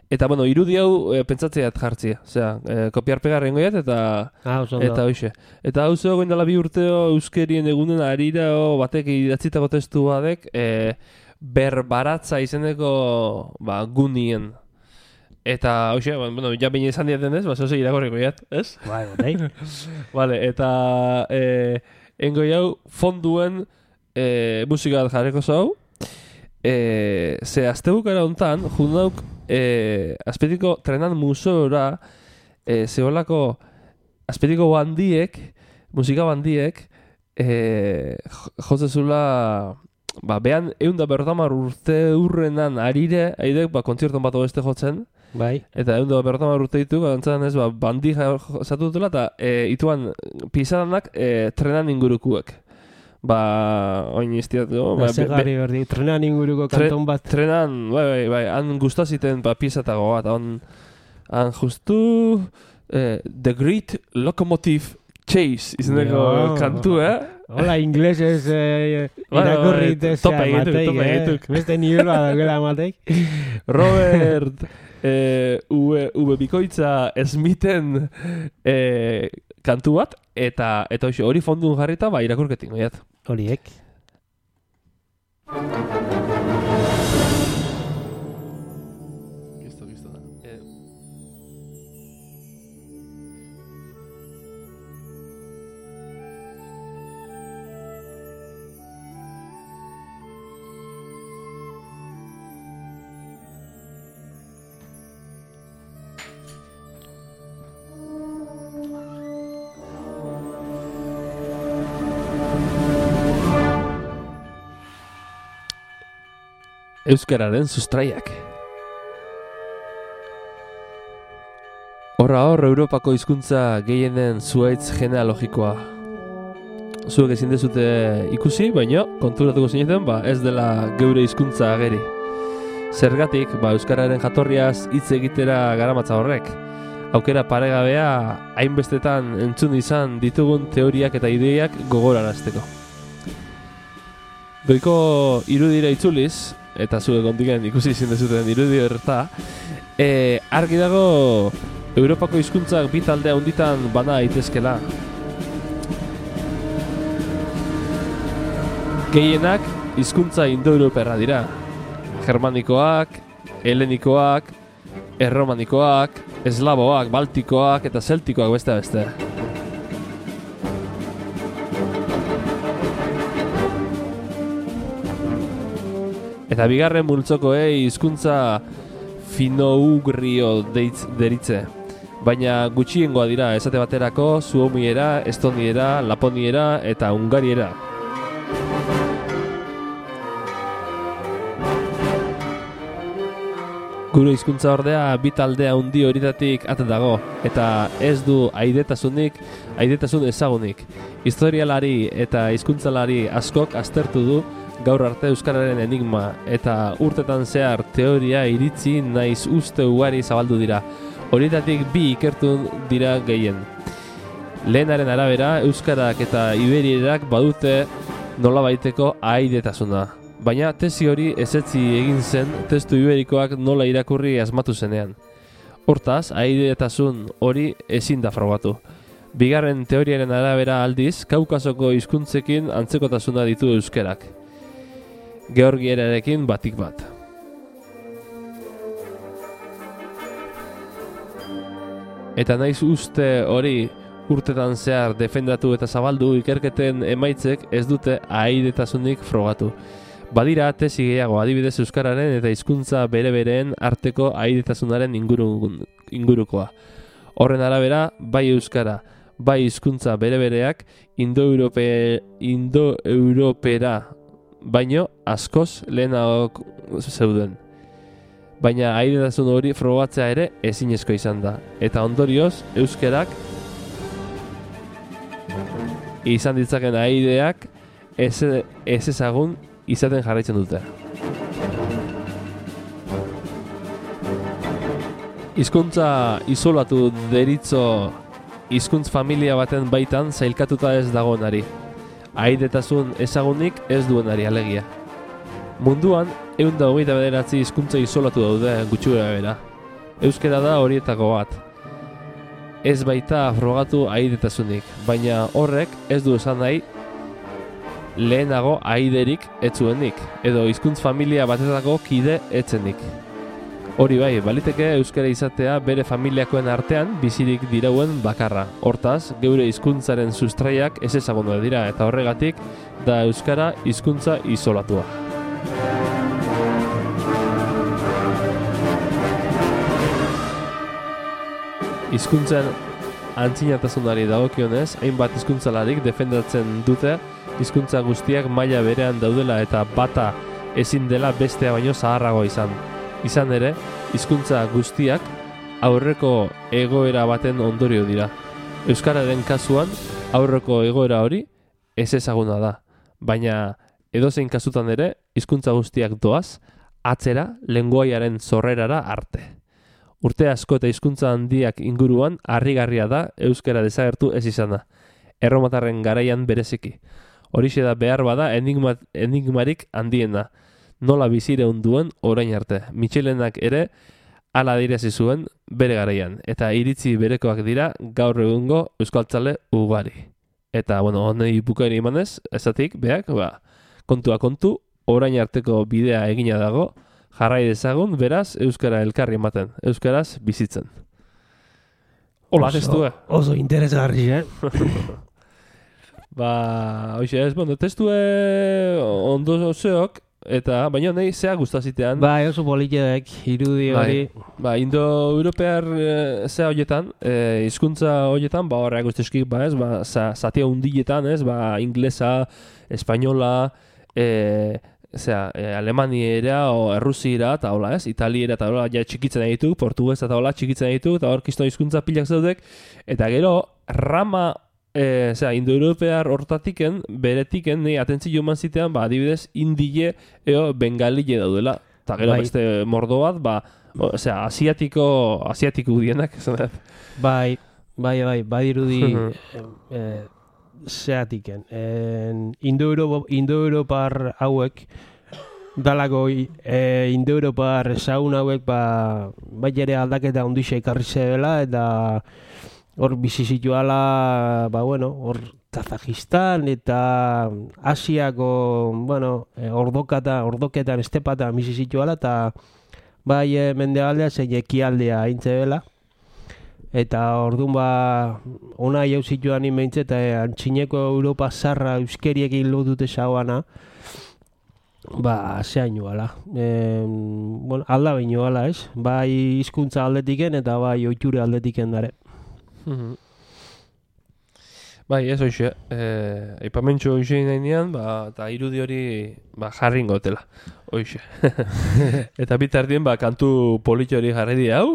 Eta, bueno, irudi hau e, pentsatzeat jartzea. Osea, e, kopiar-pegar rengoiat eta... Ah, oso ondo. Eta hoxe. Eta hau zeo goindala bi urteo euskerien egunen arira o batek idatzitako testu badek e, berbaratza izeneko ba, gunien. Eta hoxe, bueno, ja baina izan diaten ez, ba, zoze irakorriko jat, ez? Bai, bai. Vale, eta e, engoi hau fonduen e, musika jarreko zau. E, ze astebukara hontan, jundauk e, azpetiko trenan museora e, zeholako azpetiko bandiek, musika bandiek e, jotzezula ba, behan egun da berrotamar urte urrenan arire aidek ba, kontzerton bat beste jotzen. Bai. Eta egun da berrotamar urte ditu, gantzaren ez, ba, bandi zatu dutela, eta e, ituan pizadanak e, trenan ingurukuek. Ba, oin iztiatu. Ba, Zegarri berdi, trenan inguruko kanton bat. Trenan, bai, bai, bai, han gustaziten ba, piezatago bat, han, han justu eh, The Great Locomotive Chase izeneko kantu, eh? Hola, inglesez eh, irakurri tezea matek, eh? Beste nivel bat dagoela matek. Robert eh, V, v Bikoitza Smithen eh, kantu bat, eta eta hoxe, hori fondun jarrita, ba, irakurketik, noiat. Horiek. Gisto, gisto da. Eh. Euskararen sustraiak. Horra hor, Europako hizkuntza gehienen zuaitz genealogikoa. Zuek ezin dezute ikusi, baina konturatuko zineten, ba, ez dela geure hizkuntza ageri. Zergatik, ba, euskararen jatorriaz hitz egitera garamatza horrek. Aukera paregabea hainbestetan entzun izan ditugun teoriak eta ideiak gogorarazteko. Goiko irudira itzuliz, eta zuek ondiken ikusi izin dezuten irudi horreta, e, argi dago Europako hizkuntzak bi talde handitan bana daitezkela. Gehienak hizkuntza indo-europerra dira. Germanikoak, helenikoak, erromanikoak, eslaboak, baltikoak eta zeltikoak beste beste. Eta bigarren multzokoei hizkuntza finougrio deitz deritze. Baina gutxiengoa dira esate baterako suomiera, estoniera, laponiera eta hungariera. Gure hizkuntza ordea bi talde handi horietatik at dago eta ez du aidetasunik, aidetasun ezagunik. Historialari eta hizkuntzalari askok aztertu du gaur arte euskararen enigma eta urtetan zehar teoria iritzi naiz uste ugari zabaldu dira. Horietatik bi ikertu dira gehien. Lehenaren arabera euskarak eta iberierak badute nolabaiteko ahaidetasuna. Baina tesi hori ezetzi egin zen testu iberikoak nola irakurri asmatu zenean. Hortaz, ahaidetasun hori ezin da frogatu. Bigarren teoriaren arabera aldiz, Kaukasoko hizkuntzekin antzekotasuna ditu euskerak. Georgierarekin batik bat. Eta naiz uste hori urtetan zehar defendatu eta zabaldu ikerketen emaitzek ez dute ahaidetasunik frogatu. Badira tesi gehiago adibidez euskararen eta hizkuntza bere-bereen arteko ahaidetasunaren inguru, ingurukoa. Horren arabera, bai euskara, bai hizkuntza bere-bereak indo-europe, indo-europera baino askoz lehenago zeuden. Baina ahaidetasun hori frogatzea ere ezinezko izan da. Eta ondorioz, euskerak izan ditzaken ahaideak ez, ez ezagun izaten jarraitzen dute. Hizkuntza isolatu deritzo hizkuntz familia baten baitan zailkatuta ez dagoenari. Ahaidetasun ezagunik ez duenari alegia. Munduan, ehun eta hogeita bederatzi hizkuntza isolatu daude gutxi bera. euskara da horietako bat. Ez baita frogatu aidetasunik, baina horrek ez du esan nahi lehenago aiderik etzuenik, edo hizkuntz familia batetako kide etzenik. Hori bai, baliteke euskara izatea bere familiakoen artean bizirik dirauen bakarra. Hortaz, geure hizkuntzaren sustraiak ez ezagundu dira, eta horregatik da euskara hizkuntza isolatua. Hizkuntzen antzinatasunari dagokionez, hainbat hizkuntzalarik defendatzen dute hizkuntza guztiak maila berean daudela eta bata ezin dela bestea baino zaharrago izan. Izan ere, hizkuntza guztiak aurreko egoera baten ondorio dira. Euskararen kasuan, aurreko egoera hori ez ezaguna da, baina edozein kasutan ere, hizkuntza guztiak doaz, atzera lengoaiaren zorrerara arte. Urte asko eta hizkuntza handiak inguruan harrigarria da euskara desagertu ez izana. Erromatarren garaian bereziki. Horixe da behar bada enigma, enigmarik handiena. Nola bizireun duen orain arte. Michelenak ere hala adirazi zuen bere garaian. Eta iritzi berekoak dira gaur egungo euskaltzale ugari. Eta, bueno, honei bukaeri emanez, ezatik, beak, ba, kontua kontu, orain arteko bidea egina dago, jarrai dezagun, beraz, euskara elkarri ematen, euskaraz bizitzen. Hola, testue. Oso interesgarri, eh? Ba, hoxe ez, bueno, testue ondo zeok, eta, baina nahi, zea gustazitean. Bai, oso politxedek, irudi hori. Ba, indo-europear e, zea horietan, e, hizkuntza horietan, ba, horreak ustezkik, ba, ez, ba, za, zatia hundietan, ez, ba, inglesa, espainola, e, zera, e, alemaniera, o errusiera, eta hola, ez, italiera, eta hola, ja txikitzen ditu, portuguesa, eta hola, txikitzen ditu, eta hor kiston hizkuntza pilak zaudek, eta gero, rama, E, zera, indo-europear hortatiken, beretiken, nahi atentzio eman zitean, ba, adibidez, indie eo bengalile daudela. Eta gero Bai. beste mordo bat, ba, o, zera, asiatiko, asiatiko dienak, esan dut. Bai, bai, bai, badirudi e, zeatiken. Indo-europar hauek, dalako e, indo-europar zaun hauek, ba, bai ere aldaketa ondixe ekarri zebela, eta hor bizi zituala, ba, bueno, hor Kazajistan eta Asiako, bueno, e, ordokata, ordoketan, estepatan bizi zituala, eta bai e, mendebaldea zein ekialdea aintzebela. Eta orduan ba, ona jau zituan imeintze, eta e, antxineko Europa zarra euskeriekin lotute zauana, ba, zehain joala. E, bueno, alda baino ala, ez? Bai hizkuntza aldetiken eta bai ohiture aldetiken dare. Mhm. Bai, ez hoxe, eh, aipamentxo hoxe nahi nian, ba, eta irudi hori ba, jarri ingotela, hoxe. Eta bitardien, ba, kantu politxo hori jarri di hau.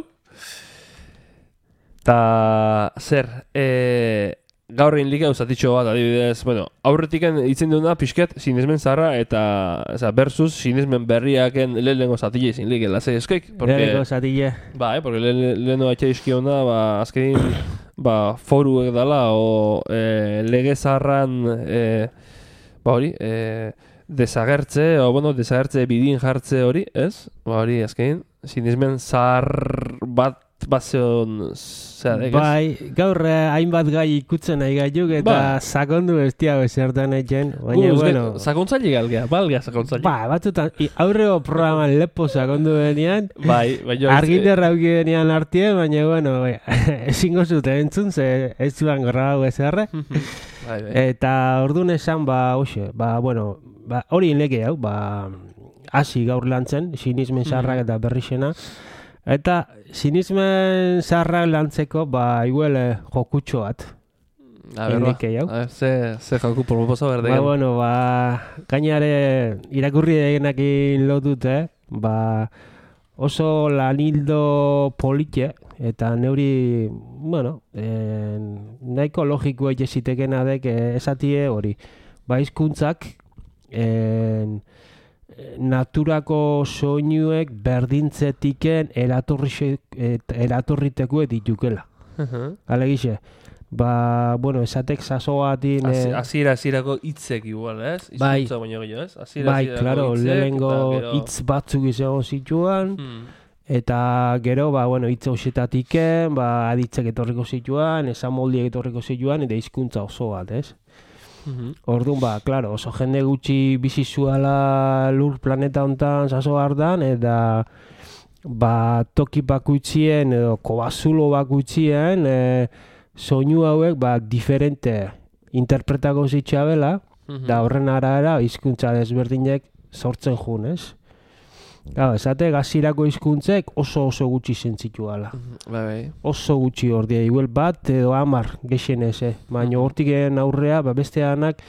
Ta zer, eh, gaur egin like uzatitxo bat, adibidez, bueno, aurretiken itzen duena pixket sinesmen zarra eta eza, versus sinesmen berriaken lehenengo zatile izin like, lasei eskoik. Lehenengo zatile. Ba, eh, porque lehenengo atxe izkiona, ba, azkenin, ba, foruek dala, o e, lege zaharran, e, ba hori, e, desagertze, o bueno, desagertze bidin jartze hori, ez? Ba hori, azkenin, sinismen zahar bat, bat zeon, zera, dek, ez? Bai, gaur eh, hainbat gai ikutzen nahi gaituk, eta Ba. sakondu bestiago zertan etxen, baina, Gu, bueno... Sakontzaile galgea, balgea sakontzaile. Ba, batzutan, i- aurrego programan lepo sakondu benean, Bai, baina... argitarra auki benean artie, baina, bueno, bai, ezingo zuten entzun, ze ez zuan grabau ezerre. Bai, bai. Eta orduan esan, ba, hoxe, ba, bueno, ba, hori inleke hau, ba, hasi gaur lantzen, sinismen zaharrak eta berrixena. Eta sinismen zaharrak lantzeko, ba, igual eh, jokutxo bat. A ber, ba, inleke hau. a ber, ze, ze jaku proposa Ba, berdegen. bueno, ba, gainare irakurri egenakin lotute, ba, oso lanildo politxe, eta neuri, bueno, eh, nahiko logiko ege zitekena dek eh, esatie hori. Ba, hizkuntzak eh, naturako soinuek berdintzetiken eratorri, eratorriteko ditukela. Uh-huh. Alegixe, ba, bueno, esatek saso batin... eh, Hasiera hasierako hitzek igual, ez? Bai. Hizkuntza baino gehiago, ez? Hasiera bai, hasierako claro, hitzek, lehenengo eta gero- hitz batzuk izango zituan, Hmm. Eta gero, ba, bueno, hitz hoxetatiken, ba, aditzek etorriko zituan, esamoldiek etorriko zituan, eta hizkuntza oso bat, ez? Mhm. Orduan, ba, claro, oso jende gutxi bizi zuala lur planeta hontan zaso hartan, eta ba, toki bakuitzien edo kobazulo bakuitzien e, soinu hauek ba, diferente interpretako zitxabela, Mhm. da horren arabera hizkuntza desberdinek sortzen jun, ez? Gau, esate gazirako hizkuntzek oso oso gutxi zentzituala. Bai, bai. Oso gutxi ordia, igual bat edo hamar gexenez, eh? Baina hortiken aurrea, ba, beste anak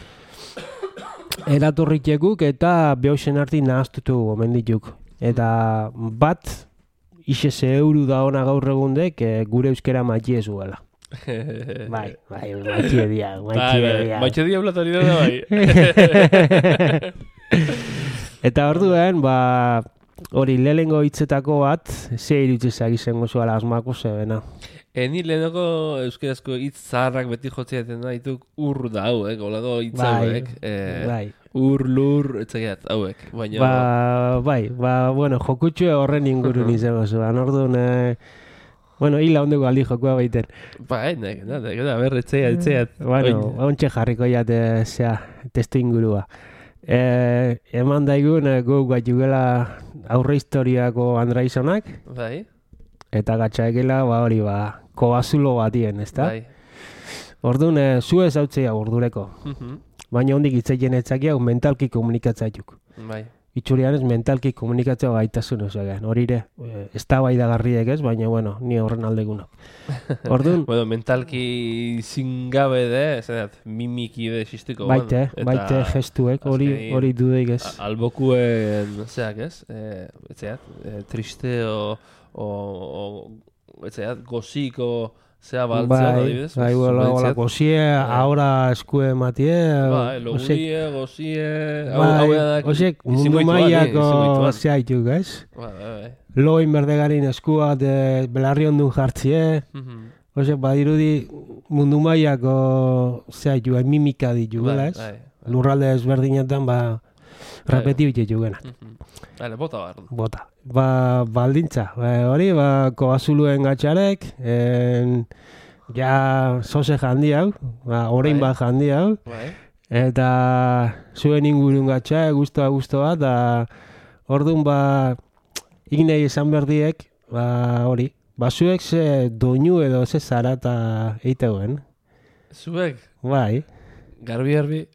eratorritekuk eta behoxen arti nahaztutu gomendituk. Eta bat, isese euru da ona gaur egundek eh, gure euskera maitie zuela. Bai, bai, maitie dia, maitie dia. Maitie dia blatori da bai. Eta orduan, ba, hori lehengo hitzetako bat, ze irutzezak izango zuela asmako zebena. Eni lehenoko euskarazko hitz zaharrak beti jotziaten da dituk ur da hauek, olako hitz hauek. Eh, Bai, ur, lur, etzakiat, hauek. Baina... ba, bai, ba, bueno, jokutxue horren ingurun izango zuen. Orduan, eh, bueno, hila ondeko aldi jokua baiten. Bai, nek, nek, nek, berre, etzakiat, etzakiat. Bueno, ontxe jarriko jate, zea, testu ingurua. Eh, eman daigun, eh, gu bat jugela aurre historiako Andraizonak, Bai, eta gatxaekela, ba hori, ba, kobazulo batien, ezta? bai. Orduan, eh, zu ez hautzea urdureko. Mhm. Baina hondik itzaien etzakia, mentalki komunikatzaiuk. Bai. Itxurian ez mentalki komunikatzea gaitasun osoan. Hori ere, eh, ez da bai dagarriek ez, baina, bueno, ni horren aldeguna. Orduan, Bueno, mentalki zingabe de, zerat, mimiki de sistiko. baite, baite gestuek, hori azkenean, hori dudeik ez. A- Albokuen, zeak ez, e, etzeat, e, triste o, o, o etzeat, goziko, zea baltzen, Bai, adibidez. bai, hola, hola, zuentziat. gozie, ahora eskue matie, Bai, osek, logurie, gozie, hau bai, hauenak, osek, mundu izingoituan, eh, mailako izingoituan. zeaituk, ez? Bai, bai, bai. Loin berdegarin eskua de belarri ondun jartzie, Mhm. osek, badirudi mundu mailako zeaituk, mimika ditu, Bai, ez? bai. Lurralde ezberdinetan, ba, repetibite jugena. Mhm. Bale, bota behar du. Bota. Ba, baldintza. Ba, hori, ba, koazuluen gatxarek, en, ja, soze jandi hau, ba, orain Bai. bat jandi hau, Bai. eta zuen ingurun gatxa, guztoa guztoa, da, orduan, ba, ignei esan berdiek, ba, hori, ba, zuek ze doinu edo ze zarata eiteuen, Zuek, bai, garbi, garbi,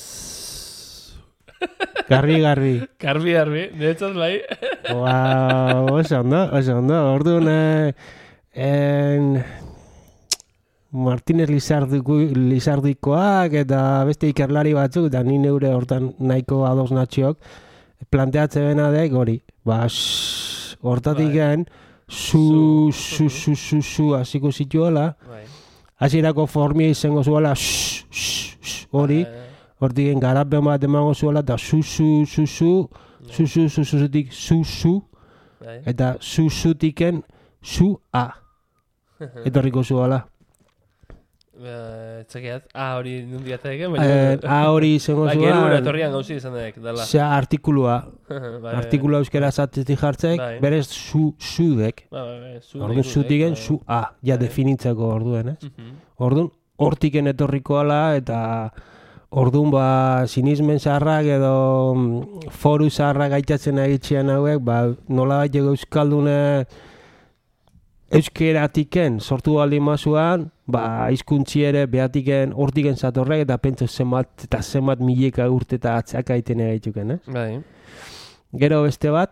garbi, garbi. garbi, garbi, niretzat bai. Ba, oso ondo, oso ondo. Orduan, eh, en, Martínez Lizardiku, Lizardikoak eta beste ikerlari batzuk, eta ni neure hortan nahiko ados natxiok, planteatze bena dek hori. Ba, shhh, hortatik gen, su, su, su, su, su, hasiko zituela, Bai. hasierako formia izango zuela, shhh, shhh, shhh, hori, Bai. hortik gen garapen bat emango zuela, eta su, su, su, su, su, su, su, su, zutik, su, su, Bai. eta su, sutiken, su, a. Etorriko zuela. Eh, Etzakiat, ah, hori nundiatek, Eh, baina... a hori izango Ba, gero zuela, etorrian gauzi izan dek, dala. zea artikulua, Bai, artikulua euskera zatzetik jartzek, Bai. berez su, sudek. Bai, bai, bai, zu Orduan nik zutiken, bai. su, a, ja Bai. definitzeko orduen, ez? Mhm. Orduan, hortiken etorriko ala, eta orduan ba, sinismen zaharrak edo mm, foru zaharrak gaitatzen egitzean hauek, ba, nola baiteko euskaldune euskeratiken sortu baldin mazuan, ba, hizkuntzi ere behatiken hortiken zatorrek, eta pentsu zenbat eta zenbat mileka urte eta atzaka iten egituken, eh? Bai. Gero beste bat,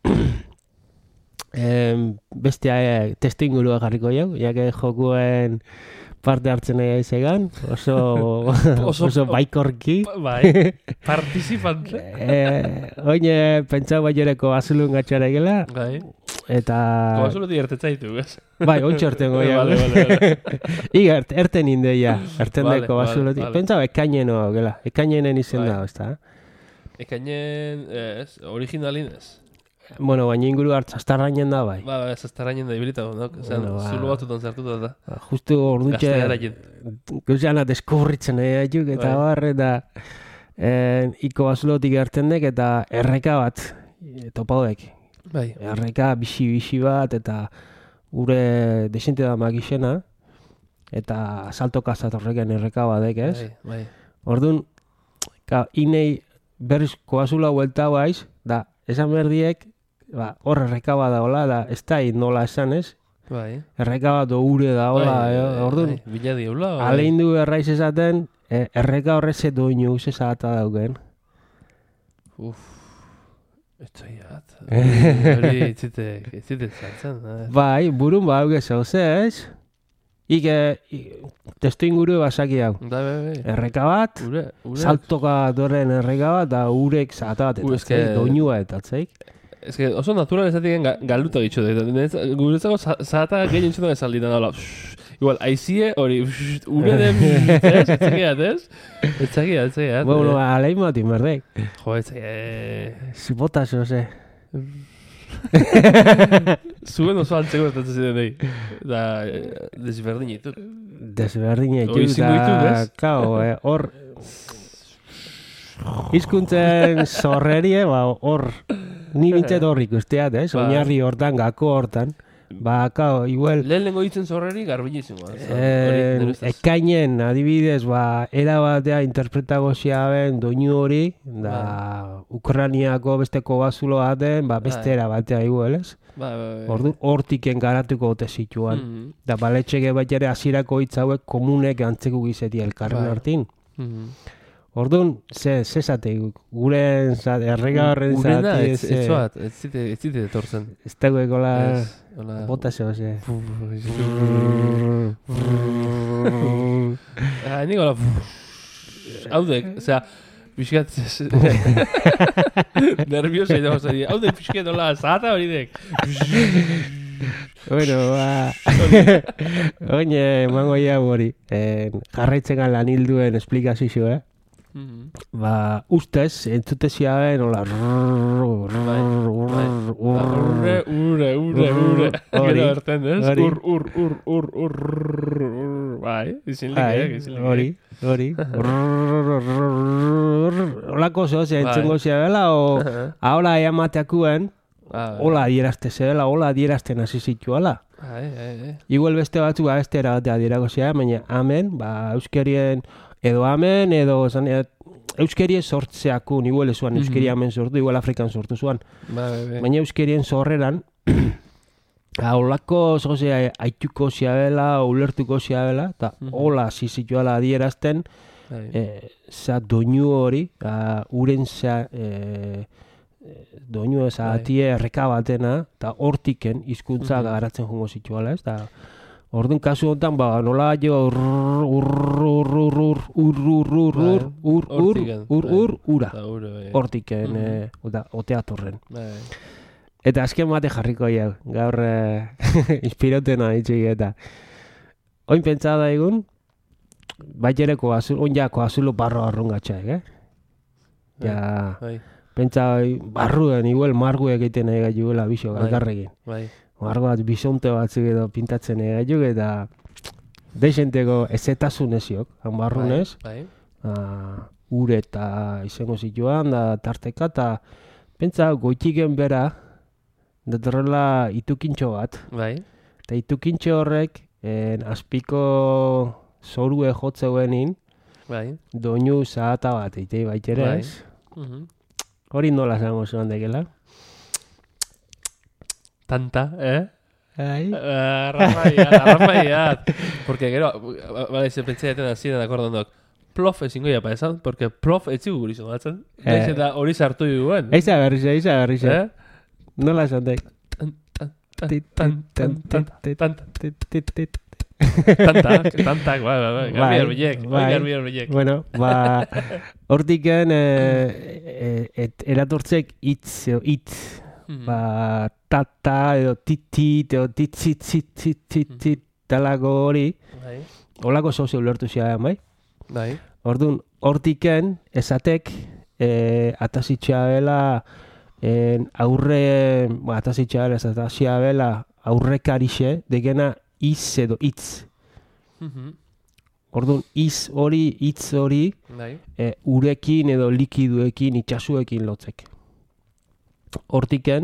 em, beste eh, testu ingurua jarriko jau, jake jokuen parte hartzen nahi aizegan, oso, Oso- oso, baikorki. Bai, participante. eh, Oine, pentsau baioreko azulun gatxara egela, Bai. eta... Kobazulotik ertetzaitu, ez? Bai, ontsi orten goia. Vale, vale, vale. Iga, ert, erten indeia, erten Vale, deko vale, bazulotik. vale. Pentsau, ekaineno, gela, ekainenen izen Bai. da, ezta? Ekainen, ez, originalin ez. Bueno, baina inguru hartzastarrainen da, bai. Ba, ez aztarainen da ibilita, no? Zean, Bueno, ba. zulo batutan zartuta da. Justu ordutxe, Gaztelera jin. gauzana deskubritzen egin eta Bai. bar, eta eh, iko bazulotik erten dek, eta erreka bat, eh, topaudek. Bai. Erreka bixi-bixi bat, eta ure desente da magixena, eta saltoka zatorreken erreka badek, ez? Bai, bai. Orduan, ka, inei berriz koazula huelta baiz, da, esan berdiek, ba, hor erreka bat daola, da, ez da nola esan, ez? Bai. Erreka bat ure daola, Bai, eh? Orduan, bai, bila diula. Bai. alein du erraiz esaten, eh, erreka horrez ze doinu zezata dauken. Uf. Etxaiat. Hori etzitek, etzitek zartzen. Bai, burun ba hauge zauze, ez? Ike, testu inguru basaki hau. Da, bai, bai. Erreka bat, Ure, ure. saltoka doren erreka bat, da urek zata bat, U, eta eske- doinua eta zeik. Ez que oso natural ezatik ga, galuta gitxo da. Guretzako zahata gehien entzutan ez alditan daula. Igual, aizie hori, ure den, ez? Etzakiat, ez? Etzakiat, etzakiat. Bueno, alein bat inberdek. Jo, etzakiat. Zibota zoze. Zuen oso antzeko estatzen ziren nahi. Da, desberdin ditut. Desberdin Hori egitu, zingo ditu, eta, ez? kao, eh, hor, hizkuntzen zorrerie, ba, hor, ni bintzet hor ikusteat, ez? Ba. Oinarri hortan, gako hortan. Ba, kao, igual, Lehenengo hitzen zorreri garbinizimoa. Eh, ekainen, adibidez, ba, era batea interpretago ziaben doinu hori, da, Ukraniako besteko bazulo baten, ba, beste Bai. era batea igual, ez? Ba, ba, ba. Ordu, hortiken garatuko ote zituan. Mhm, Da, baletxeke bat ere hasierako hitz hauek komunek antzeko gizeti elkarren Bai. hartin. mhm. Orduan, ze, ze zate, gure zate, errega horren Urena, zate, ez ze, ez zoat, ez zite, ez zite etortzen. ez dagoeko la, Ez, hola. bota zeo, ze. Ah, nik hola... Haudek, osea, pixkat... Nerviosa idago zari. Haudek pixkat hola, zahata hori dek. Bueno, ba... Oine, emango ia hori. Eh, jarraitzen gan lan hilduen esplikazio, eh? Ba, ustez, entzute ziaben, hola... Ure, ure, ure, ure. Hori, Gero erten, ez? hori. Ur, ur, ur, ur, ur, ur, bai, izinlik, eh, izinlik. Hori, hori. Olako zehozea Bai. entzungo ziabela, o... Ahola eamateakuen, Ah, hola adierazte zebela, hola adierazten hasi zituala. Ai, ai, ai. Igual beste batzu ba, beste era batea dirago zea, baina amen, ba, euskerien, edo amen, edo zan, e, euskerien sortzeakun, igual ezuan, euskeri amen sortu, igual Afrikan sortu zuan. Bai, bai, bai. Baina euskerien zorreran, holako zozea aituko ziabela, ulertuko ziabela, eta hola zizituala adierazten, Bai. e, za doinu hori, a, uren za, e, doinu ez atie erreka batena, eta hortiken hizkuntza garatzen jongo zituala, ez da. Orduan kasu honetan, ba, nola jo ur, ur, ur, ur, ur, ur, ur, ur, ur, ur, ur, Hortiken, ur, bai. ur, ura. Eta ure, bai. Hortiken, eh, oda, oteatorren. Bai. Eta azken bate jarriko jau, gaur eh, inspirotena itxik eta. Oin pentsa da egun, baitereko azul, oin jako azulo barro arrungatxaek, eh? Ja, Bai, pentsa barruen, igual margu egiten egaiuela biso, Bai. galgarrekin. bai. Margo bat bisonte batzuk edo pintatzen egaiuk eta deixenteko ezetasun eziok, han barrunez, Bai, ah, ure eta izango zituan, da tarteka, eta pentsa goitiken bera, datorrela itukintxo bat, bai. eta itukintxo horrek en, azpiko zorue jotzeuen Bai. doinu zahata bat, eitei baitere Bai. ez? Mhm. Hori nola zango zuen dekela? Tanta, eh? Ai. Arrafaiat, arrafaiat. Porque gero, bale, se pentsa jaten hasieran akordondok, plof ezingo japa esan, porque plof etzigu guri zomatzen. Eh. Eta hori sartu duen. Eiza berrize, eiza berrize. Eh? Nola esan dek? Tan, tan, tan, tan, tan, tan, tan, tantak, tantak, bai, bai, bai, garbi arbilek, bai, garbi arbilek. Bueno, ba, hortiken, eh, et, eratortzek itz, edo itz, ba, tata, edo titit, edo titzitzitzitzitzit, talako hori, Bai, holako zoze ulertu ziagan, bai? bai, Orduan, hortiken, esatek, eh, atazitxea bela, en, aurre, ba, atazitxea bela, atazitxea bela, aurrekarixe, degena, iz edo itz. Orduan, iz hori, hitz hori, bai, e, urekin edo likiduekin, itxasuekin lotzek. Hortiken,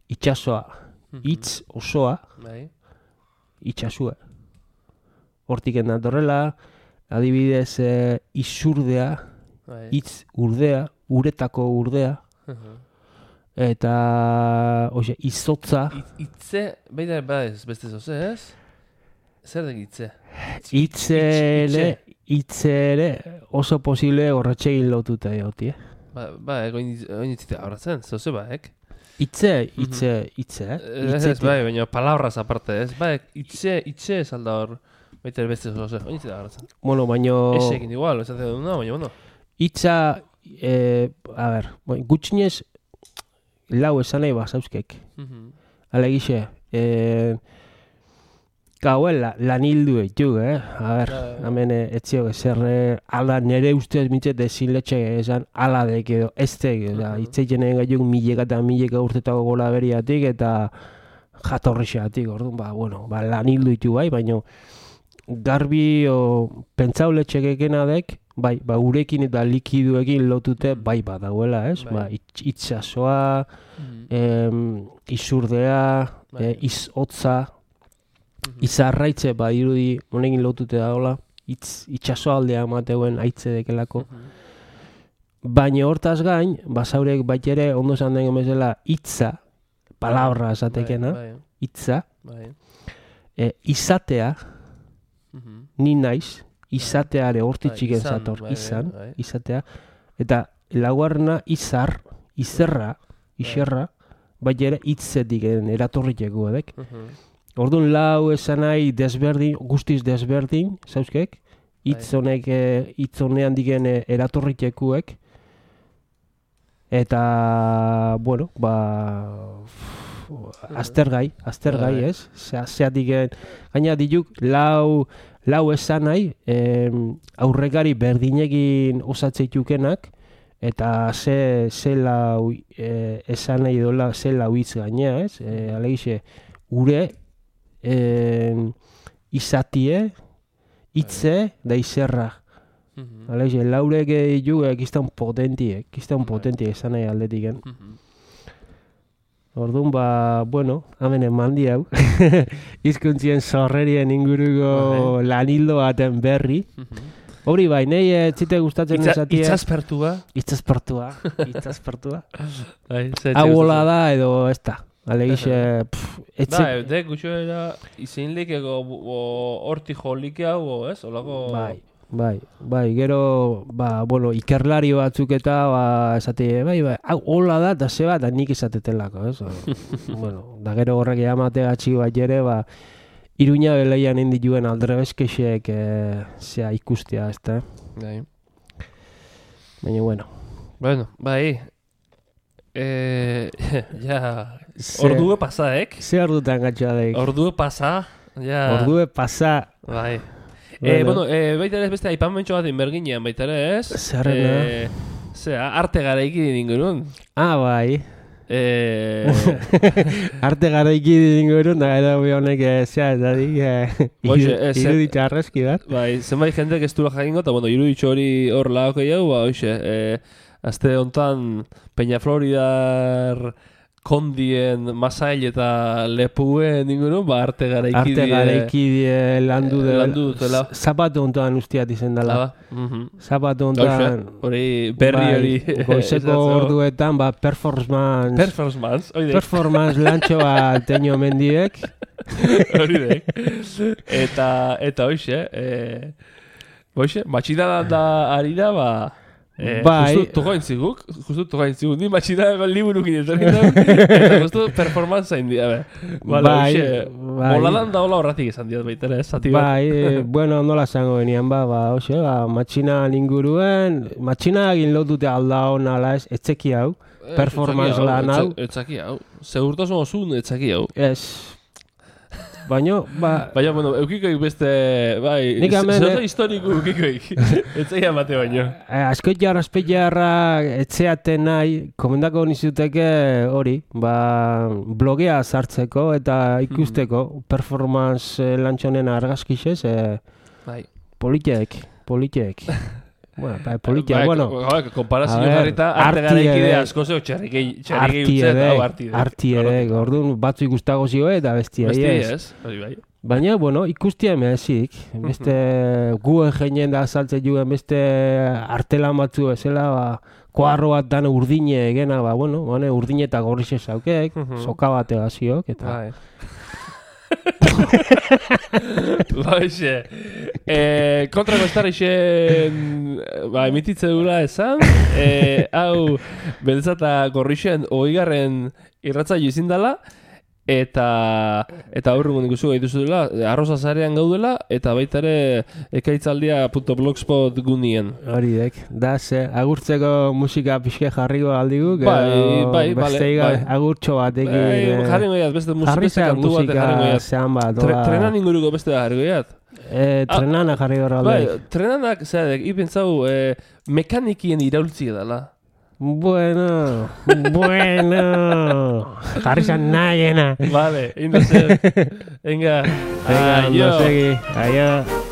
itxasoa, hitz osoa, Bai. itxasua. Hortik datorrela, adibidez eh, izurdea, Bai. hitz urdea, uretako urdea, Mhm. eta oxe, izotza, It- Itze, baita ba ez, beste zoze, ez? Zer den itze? hitzere, hitzere oso posible horretxegin lotuta egotie. Ba, ba, egoin itzite abratzen, zoze baek. Hitze, hitze, hitze, eh? Ez, Hitzetik. bai, baina palabras aparte, ez? Baek, itze, itze ez alda hor, baita beste zoze, oin itzite abratzen. Bueno, baino... Ez egin igual, ez hace no, baina, bueno. Hitza, eh, a ber, bueno, gutxinez, lau esan nahi bazauzkek. Mhm. Alegixe, eh, gauela, lan hildu eitu, eh? A ber, Bai, bai. hemen eh, etzio ezer, eh, ala nere ustez mitzet ezin letxe esan ala dek edo ez dek, eta Mhm. hitzeiten gaiuk mileka eta mileka urtetako gola beriatik eta jatorrixatik, orduan, ba, bueno, ba, lan hildu eitu bai, baina garbi o pentsau letxekekena dek, bai, ba, urekin eta likiduekin lotute bai badagoela, ez? Bai. Ba, itx- itxasoa, Mhm. em, izurdea, Bai. e, izotza, Mhm. izarraitze ba irudi honekin lotute dagoela, itz, itxasoaldea emateuen aitze dekelako. Mhm. Baina hortaz gain, basaurek baitere ondo esan den bezala hitza, palabra esatekena, Bai, hitza, bai. e, izatea, Mhm. ni naiz, izateare hortitzik Bai, ez izan, zator, bai, izan, bai. izatea, eta laugarrena izar, izerra, iserra, baitere hitzetik eratorriteko edek. Mhm. Orduan lau esan nahi desberdin, guztiz desberdin, zauzkek, hitz honek, eh, hitz honean digen eh, eratorritekuek, eta, bueno, ba, aztergai, aztergai, Bai. ez? Zea, zeatik, gaina dituk, lau, lau esan nahi, em, aurrekari berdinekin osatzeukenak, eta ze, ze lau e, esan nahi dola, ze lau hitz gainea, ez? E, alegixe, ure, em, izatie, hitze, da izerra. Mhm. Alegixe, laurek ditu, ekiztan potentiek, ekiztan Bai. potentiek esan nahi aldetiken. Mhm. Orduan, ba, bueno, hemen eman di hau. Hizkuntzien sorrerien inguruko Bai. lanildo baten berri. Mhm. Hori bai, nahi eh, txite gustatzen Itza- esatie. Itzazpertua. Itzazpertua. Itzazpertua. Bai, ze Hau etxe hola gustatzen. da edo ez da. Alegixe, pff, etxe... Bai, de gutxoera izin likeko horti jolike hau, o, ez? Olako... Bai, bai, bai, gero, ba, bueno, ikerlari batzuk eta, ba, esate, bai, bai, hau hola da, da zeba, da nik esatetelako, ez? Bueno, da gero horrek eamate gatxi bat ere, ba, Iruña beleian indituen aldrebeskexek e, zea ikustea, ez da? Bai. Baina, bueno. Bueno, bai. Eh, ja, Ze- ordue pasaek. Ze ordutan gatxoa daik? Ordue pasa. Ja. Ordue pasa. Bai. Bueno. Eh, bueno, eh, baita ere ez beste aipamentxo bat inberginean baita ere, ez? Zerrena? Eh, zera, arte garaiki ingurun. Ah, bai. Eh, Arte garaiki dingurun, da gero bi honek eh, zea, eta dik, eh, Hoxe, iru- ez, iruditza arrezki bat. bai, zenbait jendek ez duela jakingo, eta bueno, iruditxo hori hor lagoko jau, ba, hoxe, eh, azte hontan Peña Floridar kondien masail eta lepuen ingurun, ba, arte garaiki Arte garaiki die landu eh, de... landu dutela. Zapatu ontoan ustiat izen dela. Ba, mhm. Zapatu Hoxe, ontoan... hori berri bai, hori. Goizeko esatzeko. orduetan, ba, performance... Performance, hori dek. performance lantxo bat teño mendiek. Hori dek. Eta, eta hoxe, eh, hoxe, matxinada da ari da, ba, eh, Bai. justu togain ziguk, justu togain ziguk, ni matxinada liburukin etorri da, eta justu performance hain dira, be. Vale, Bai, hoxe, bai. moladan da hola horratik esan diat baita ere, ez, zati bat. Bai, eh, bueno, nola zango genian, ba, ba, hoxe, ba, matxina inguruen, matxina egin lotute alda hon ala ez, etzeki hau, Eh, performance etzaki lan hau. etza- Etzaki hau, segurtasun osun etzaki hau. Ez. Baina, ba, Baina, bueno, eukikoik beste, bai, Nik hemen, zer eh, historiko eukikoik. Etzai amate baino. eh, askoit jarra espeiarra etxeaten nahi, komendako nizuteke hori, ba, blogea sartzeko eta ikusteko, performance eh, lantxonen argazkixez, eh, Bai. politek, politek. Bueno, bai, politia, Bai, bueno. Bai, konparazio a ver, jarrita, arte arti garaikide ere- asko zeu txerrikei utzet, Artiedek, hau artiedek. artiedek, orduan batzuk gustago zioe eta bestia Besti ez. ez, hori bai. Baina, bueno, ikustia emezik, beste guen jeinen da azaltzen juen beste artelan batzu bezala, ba, koarro bat dan urdine egena, ba, bueno, bane, urdine eta gorrixe zaukek, soka bat egaziok, eta... Bai. Baixe. Eh, kontrako estarrixen ba, emititze dula esan, eh, hau beltzata gorrixen oigarren irratzaio izin dela, eta eta aurrengo ikusi gaituzu dela, arroza zarean gaudela, eta baita ere ekaitzaldia punto blogspot gunien. Hori dek, da ze, agurtzeko musika pixke jarriko aldigu, Bai, bai, beste bale, iga- bai. agurtxo batekin. Bai, eh, jarri goiat, beste musika, jarri beste zean kantu bat jarri musika goiat. zean bat, Tre, doa- trenan inguruko beste da jarri goiat. Eh, trenana jarri gara Bai, alde. trenanak, zeadek, ipentzau, eh, mekanikien iraultzi dela. Bueno, bueno, jarri zan nahiena. Vale, indo zer. Venga, Venga, aio. ondo segi, aio.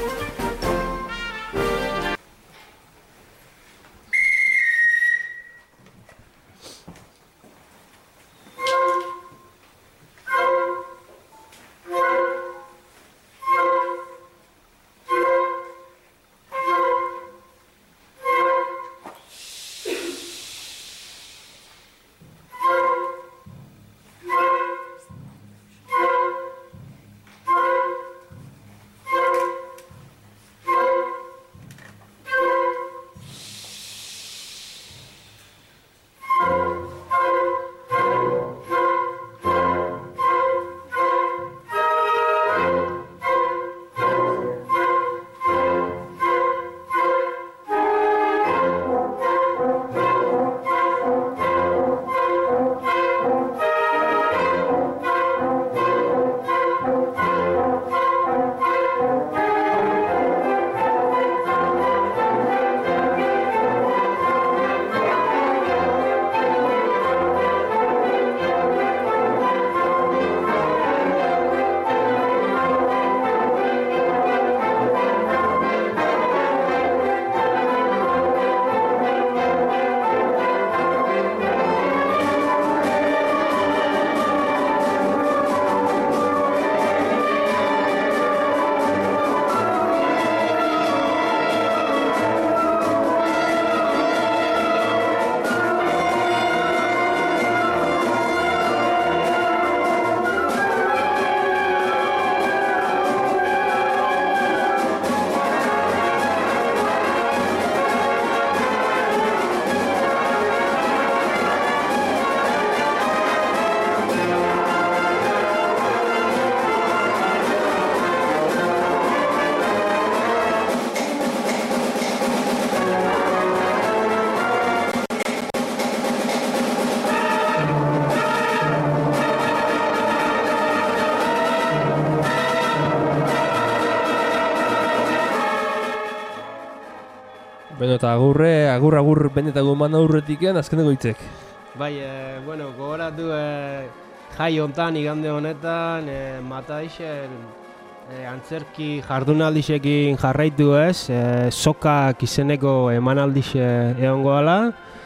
Beno, eta agurre, agur, agur, benetako eman aurretiken, azkeneko hitzek. Bai, e, bueno, gogoratu e, jai hontan, igande honetan, e, Mataixen e, antzerki jardunaldisekin jarraitu ez, e, sokak izeneko emanaldixe egongo ala,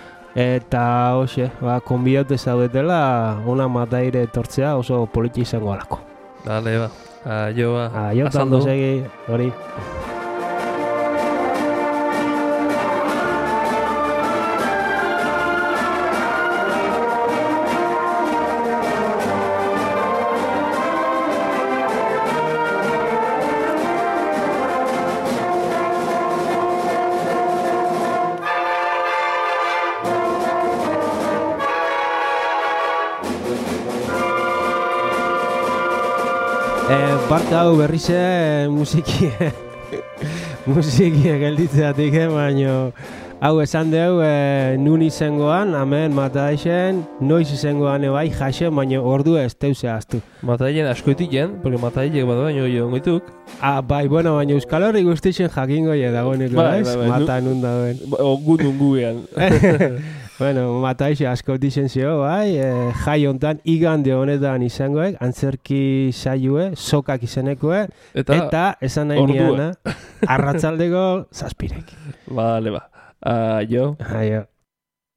eta hoxe, ba, konbidatu zaudetela, ona Mataire etortzea oso politi izango alako. Dale, ba. Aio, ba. Aio, Azaldu. tando segi, hori. Eh, Bart hau berriz ere musiki musiki gelditzeatik, eh, baino hau esan dugu eh, nun izangoan, hemen Mataixen, noiz izangoan bai jasen, baino ordu ez teuze aztu. Matailen askoitien, porque Matailek bat baino jo ongoituk. Ah, bai, bueno, baina Euskal Herri guztixen jakingo je dagoeneko, Bai, ez? bai, bai, Mata nun dagoen. Ogun unguean. Bueno, mataixe asko dizen zio, bai, e, jai hontan, igande honetan izangoek, antzerki saioe, sokak izenekoe, Eta, eta esan nahi ordua. niana, arratzaldeko zazpirek. Vale, ba. Aio. Aio.